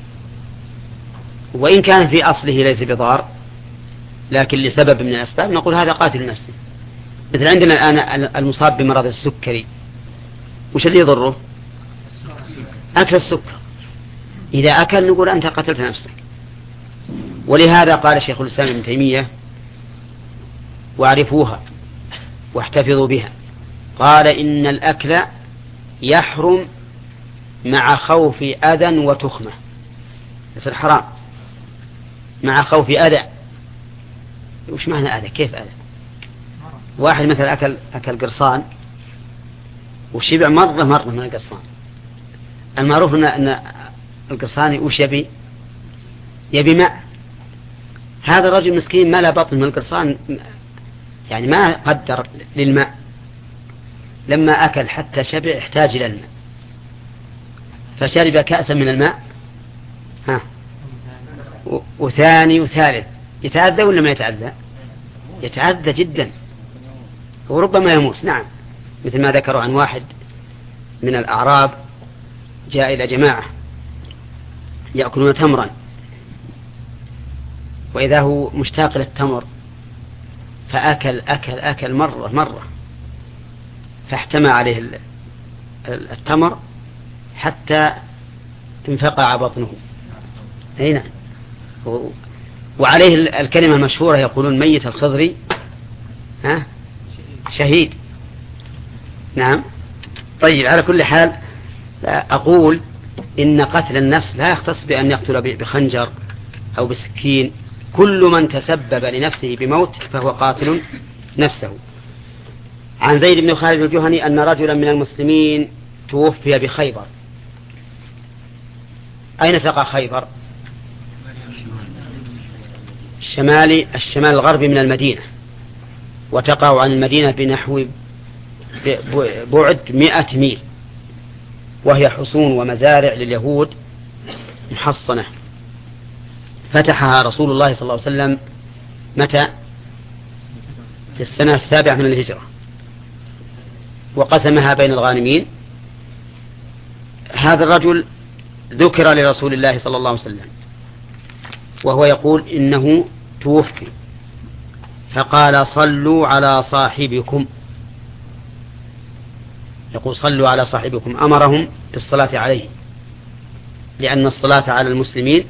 وإن كان في أصله ليس بضار، لكن لسبب من الأسباب نقول هذا قاتل نفسه. مثل عندنا الآن المصاب بمرض السكري، وش اللي يضره؟ أكل السكر. إذا أكل نقول أنت قتلت نفسك. ولهذا قال شيخ الإسلام ابن تيمية: واعرفوها واحتفظوا بها، قال إن الأكل يحرم مع خوف أذى وتخمة. يصير حرام مع خوف أذى. وش معنى أذى؟ كيف أذى؟ واحد مثلا أكل أكل قرصان وشبع مرة مرة من القرصان. المعروف أن القرصان وش يبي؟ يبي ماء. هذا الرجل مسكين ما لا بطن من القرصان، يعني ما قدر للماء، لما أكل حتى شبع احتاج إلى الماء فشرب كأسا من الماء، ها وثاني وثالث. يتعذى ولا ما يتعذى؟ يتعذى جدا وربما يموت. نعم، مثل ما ذكروا عن واحد من الأعراب جاء إلى جماعة يأكلون تمرا، وإذا هو مشتاق للتمر فأكل أكل أكل مرة مرة فاحتمى عليه التمر حتى انفقع بطنه. أي نعم. وعليه الكلمة المشهورة يقولون: ميت الخضري ها شهيد. نعم. طيب، على كل حال أقول إن قتل النفس لا يختص بأن يقتل بخنجر أو بسكين. كل من تسبب لنفسه بموت فهو قاتل نفسه. عن زيد بن خالد الجهني أن رجلا من المسلمين توفي بخيبر. أين تقع خيبر؟ الشمالي الشمال الغربي من المدينة. وتقع عن المدينة بنحو بعد مئة ميل، وهي حصون ومزارع لليهود محصنة. فتحها رسول الله صلى الله عليه وسلم متى؟ في السنة السابعة من الهجرة، وقسمها بين الغانمين. هذا الرجل ذكر لرسول الله صلى الله عليه وسلم وهو يقول إنه توفي، فقال صلوا على صاحبكم، يقول صلوا على صاحبكم، أمرهم بالصلاة عليه، لأن الصلاة على المسلمين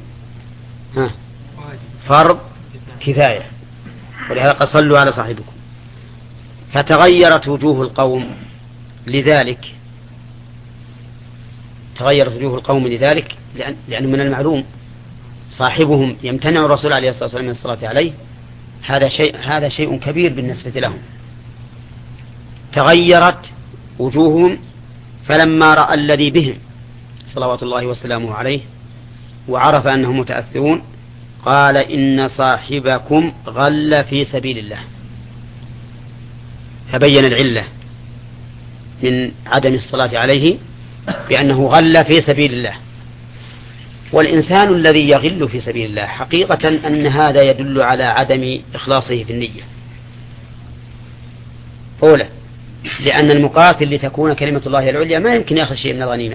فرض كفاية، ولهذا قال صلوا على صاحبكم. فتغيرت وجوه القوم لذلك تغيرت وجوه القوم لذلك لأن, لأن من المعلوم صاحبهم يمتنع الرسول عليه الصلاة والسلام من الصلاة عليه، هذا شيء هذا شيء كبير بالنسبة لهم. تغيرت وجوههم، فلما رأى الذي بهم صلوات الله وسلامه عليه وعرف أنهم متأثرون قال إن صاحبكم غل في سبيل الله، فبين العلة من عدم الصلاة عليه بأنه غل في سبيل الله. والإنسان الذي يغل في سبيل الله حقيقة أن هذا يدل على عدم إخلاصه في النية. أولا لأن المقاتل لتكون كلمة الله العليا ما يمكن يأخذ شيء من الغنيمة،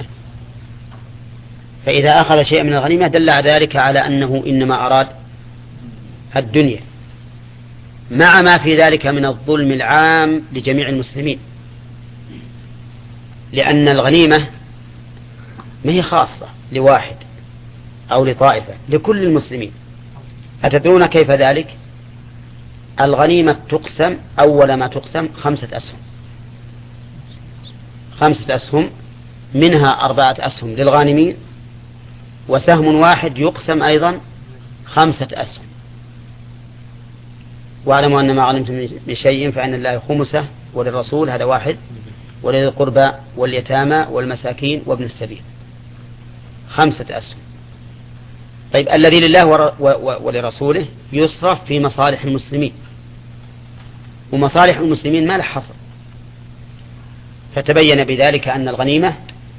فإذا أخذ شيء من الغنيمة دل ذلك على أنه إنما أراد الدنيا، مع ما في ذلك من الظلم العام لجميع المسلمين، لأن الغنيمة ما هي خاصة لواحد أو لطائفة، لكل المسلمين. أتدرون كيف ذلك؟ الغنيمة تقسم أول ما تقسم خمسة أسهم، خمسة أسهم منها أربعة أسهم للغانمين، وسهم واحد يقسم أيضا خمسة أسهم. واعلموا أن ما غنمتم من شيء فإن الله خمسه وللرسول، هذا واحد، ولذي القربى واليتامى والمساكين وابن السبيل، خمسة أسهم. طيب الذي لله ولرسوله يصرف في مصالح المسلمين، ومصالح المسلمين ما له حصر، فتبين بذلك أن الغنيمة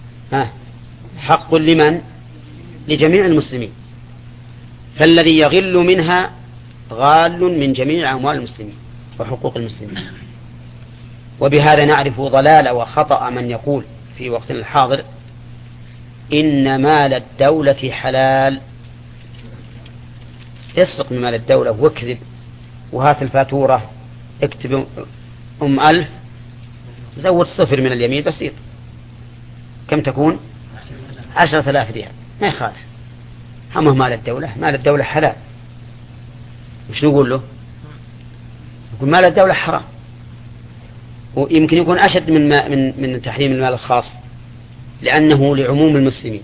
حق لمن؟ لجميع المسلمين، فالذي يغل منها غال من جميع أموال المسلمين وحقوق المسلمين. وبهذا نعرف ضلال وخطأ من يقول في وقتنا الحاضر إن مال الدولة حلال. اسرق من مال الدولة واكذب وهات الفاتورة، اكتب أم ألف، زود صفر من اليمين بسيط، كم تكون؟ عشرة آلاف ريال، ما يخالف. همه مال الدولة، مال الدولة حلال. وش نقول له؟ يقول مال الدولة حرام، ويمكن يكون أشد من من من تحريم المال الخاص، لأنه لعموم المسلمين.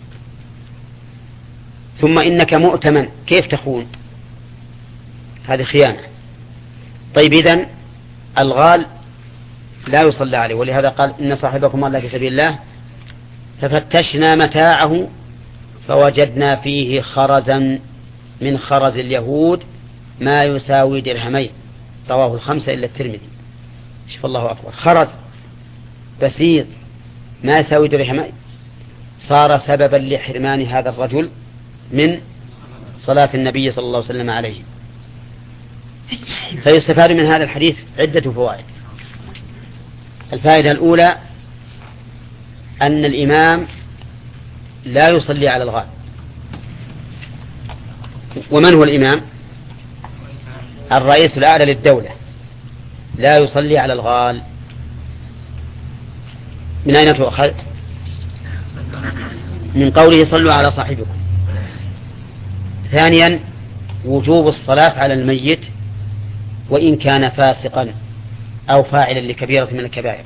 ثم إنك مؤتمن، كيف تخون؟ هذه خيانة. طيب إذن الغال لا يصلى عليه، ولهذا قال إن صاحبكم الله في سبيل الله ففتشنا متاعه فوجدنا فيه خرزا من خرز اليهود ما يساوي درهمين، رواه الخمسة إلا الترمذي. شوف الله أكبر، خرز بسيط ما يساوي درهمين صار سببا لحرمان هذا الرجل من صلاة النبي صلى الله عليه وسلم عليه. فيستفاد من هذا الحديث عدة فوائد. الفائدة الأولى أن الإمام لا يصلي على الغال. ومن هو الإمام؟ الرئيس الأعلى للدولة لا يصلي على الغال. من أين تؤخذ؟ من قوله صلوا على صاحبكم. ثانيا وجوب الصلاة على الميت وإن كان فاسقا أو فاعلا لكبيرة من الكبائر.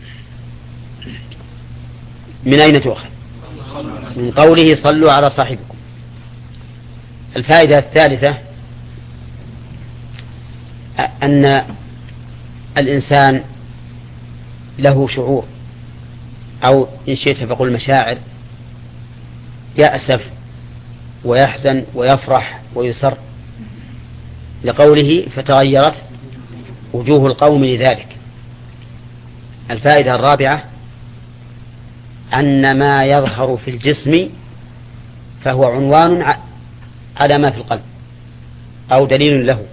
من أين تؤخذ؟ من قوله صلوا على صاحبكم. الفائدة الثالثة أن الإنسان له شعور، أو إن شئت فقل مشاعر، يأسف ويحزن ويفرح ويسر، لقوله فتغيرت وجوه القوم لذلك. الفائدة الرابعة أن ما يظهر في الجسم فهو عنوان على ما في القلب أو دليل له،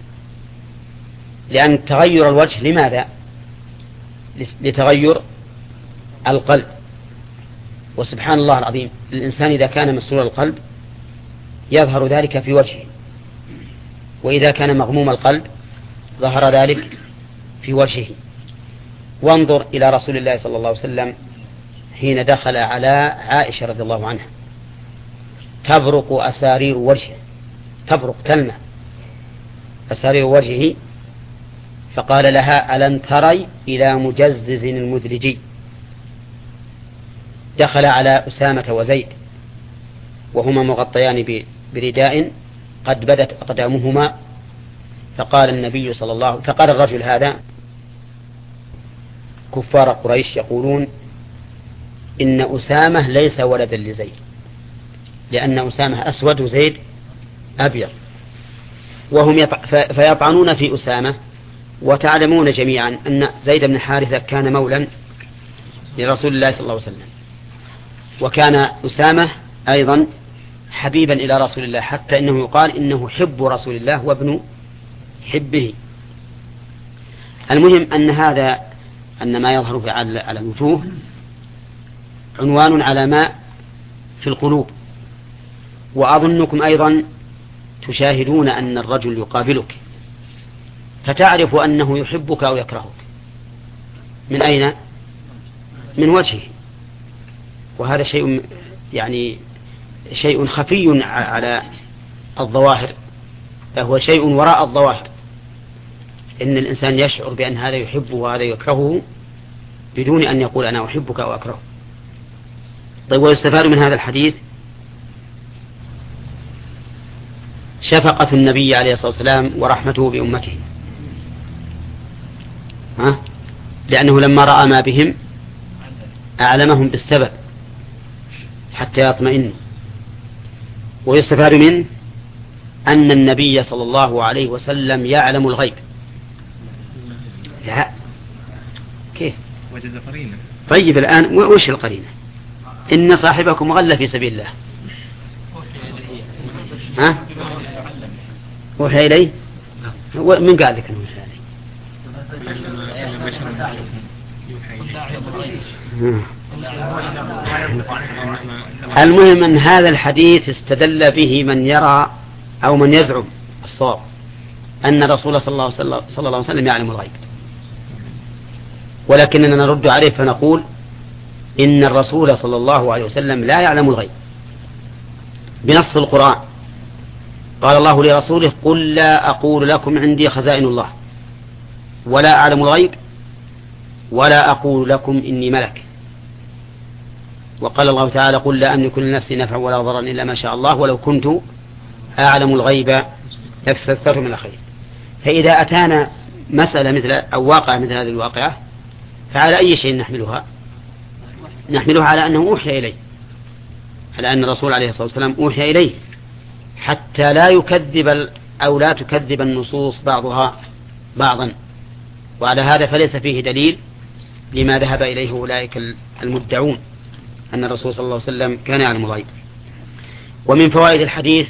لأن تغير الوجه لماذا؟ لتغير القلب. وسبحان الله العظيم، الإنسان إذا كان مسرور القلب يظهر ذلك في وجهه، وإذا كان مغموم القلب ظهر ذلك في وجهه. وانظر إلى رسول الله صلى الله عليه وسلم حين دخل على عائشة رضي الله عنها تبرق أسارير وجهه، تبرق تلمع أسارير وجهه، فقال لها: ألم تري إلى مجزز المدلجي؟ دخل على أسامة وزيد وهما مغطيان برداء قد بدت أقدامهما، فقال النبي صلى الله عليه وسلم، فقال الرجل هذا: كفار قريش يقولون إن أسامة ليس ولدا لزيد، لأن أسامة أسود وزيد أبيض، وهم يطع... فيطعنون في أسامة. وتعلمون جميعا أن زيد بن حارثة كان مولا لرسول الله صلى الله عليه وسلم، وكان أسامة أيضا حبيبا إلى رسول الله، حتى إنه يقال إنه حب رسول الله وابن حبه. المهم أن هذا أن ما يظهر على الوجوه عنوان على ما في القلوب. وأظنكم أيضا تشاهدون أن الرجل يقابلك فتعرف أنه يحبك أو يكرهك من أين؟ من وجهه. وهذا شيء يعني شيء خفي على الظواهر، فهو شيء وراء الظواهر، إن الإنسان يشعر بأن هذا يحبه وهذا يكرهه بدون أن يقول أنا أحبك أو أكرهك. طيب، ويستفاد من هذا الحديث شفقة النبي عليه الصلاة والسلام ورحمته بأمته، ها؟ لأنه لما رأى ما بهم أعلمهم بالسبب حتى يطمئنوا. ويستفاد منه أن النبي صلى الله عليه وسلم يعلم الغيب. لا، كيف؟ وجد قرينة. طيب، الآن وش القرينة؟ إن صاحبكم غل في سبيل الله. ها؟ وحي إليه؟ من قال لك أنه وحي إليه؟ المهم أن هذا الحديث استدل به من يرى أو من يزعم الصواب أن الرسول صلى الله عليه وسلم يعلم الغيب، ولكننا نرد عليه فنقول إن الرسول صلى الله عليه وسلم لا يعلم الغيب بنص القرآن. قال الله لرسوله: قل لا أقول لكم عندي خزائن الله ولا أعلم الغيب ولا أقول لكم إني ملك. وقال الله تعالى: قل لا أملك لنفسي نفعا ولا ضرا إلا ما شاء الله ولو كنت أعلم الغيب لاستكثرت من الخير. فإذا أتانا مسألة مثل أو واقع مثل هذه الواقعة فعلى أي شيء نحملها؟ نحملها على أنه أوحي إليه، على أن الرسول عليه الصلاة والسلام أوحي إليه، حتى لا يكذب أو لا تكذب النصوص بعضها بعضا. وعلى هذا فليس فيه دليل لما ذهب إليه أولئك المدعون أن الرسول صلى الله عليه وسلم كان يعلم الغيب. ومن فوائد الحديث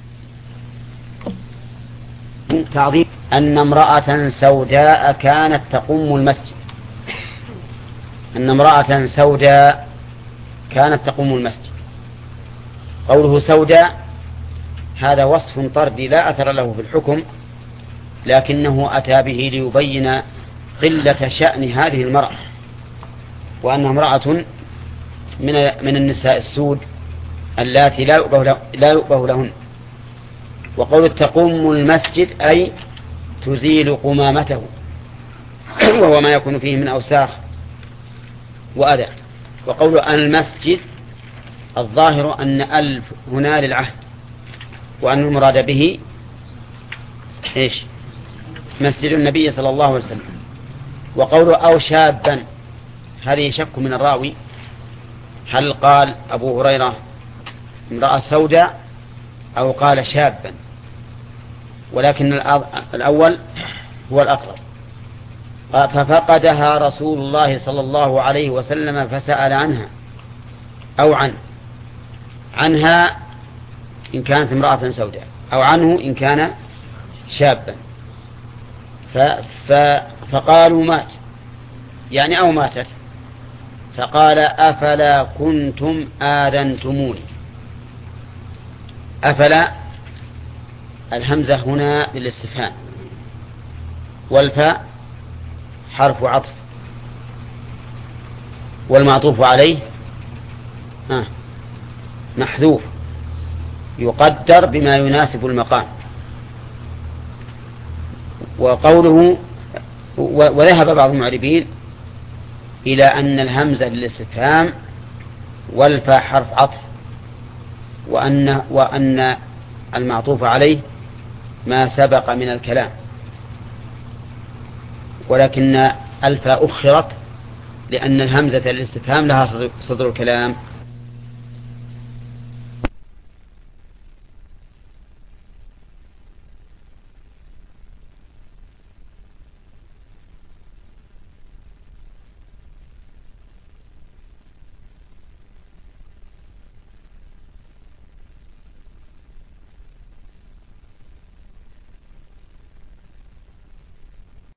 تعظيم أن امرأة سوداء كانت تقوم المسجد، أن امرأة سوداء كانت تقوم المسجد. قوله سوداء هذا وصف طردي لا أثر له في الحكم، لكنه أتى به ليبين قلة شأن هذه المرأة، وأنها امرأة من من النساء السود اللاتي لا يؤبه له لا يؤبه لهن. وقول تقوم المسجد أي تزيل قمامته، وهو ما يكون فيه من أوساخ وأذى. وقول المسجد الظاهر أن ألف هنا للعهد، وأن المراد به إيش؟ مسجد النبي صلى الله عليه وسلم. وقول أو شابا هذه شك من الراوي، هل قال أبو هريرة امرأة سوداء أو قال شابا؟ ولكن الأول هو الأقرب، ففقدها رسول الله صلى الله عليه وسلم فسأل عنها أو عنه، عنها إن كانت امرأة سوداء أو عنه إن كان شابا، فقالوا مات يعني أو ماتت، فقال أفلا كنتم آذنتموني. أفلا الهمزة هنا للاستفهام، والفاء حرف عطف، والمعطوف عليه آه محذوف يقدر بما يناسب المقام. وقوله وذهب بعض المعربين إلى أن الهمزة للاستفهام والفاء حرف عطف، وأن, وأن المعطوف عليه ما سبق من الكلام، ولكن الفاء أخرت لأن الهمزة للاستفهام لها صدر الكلام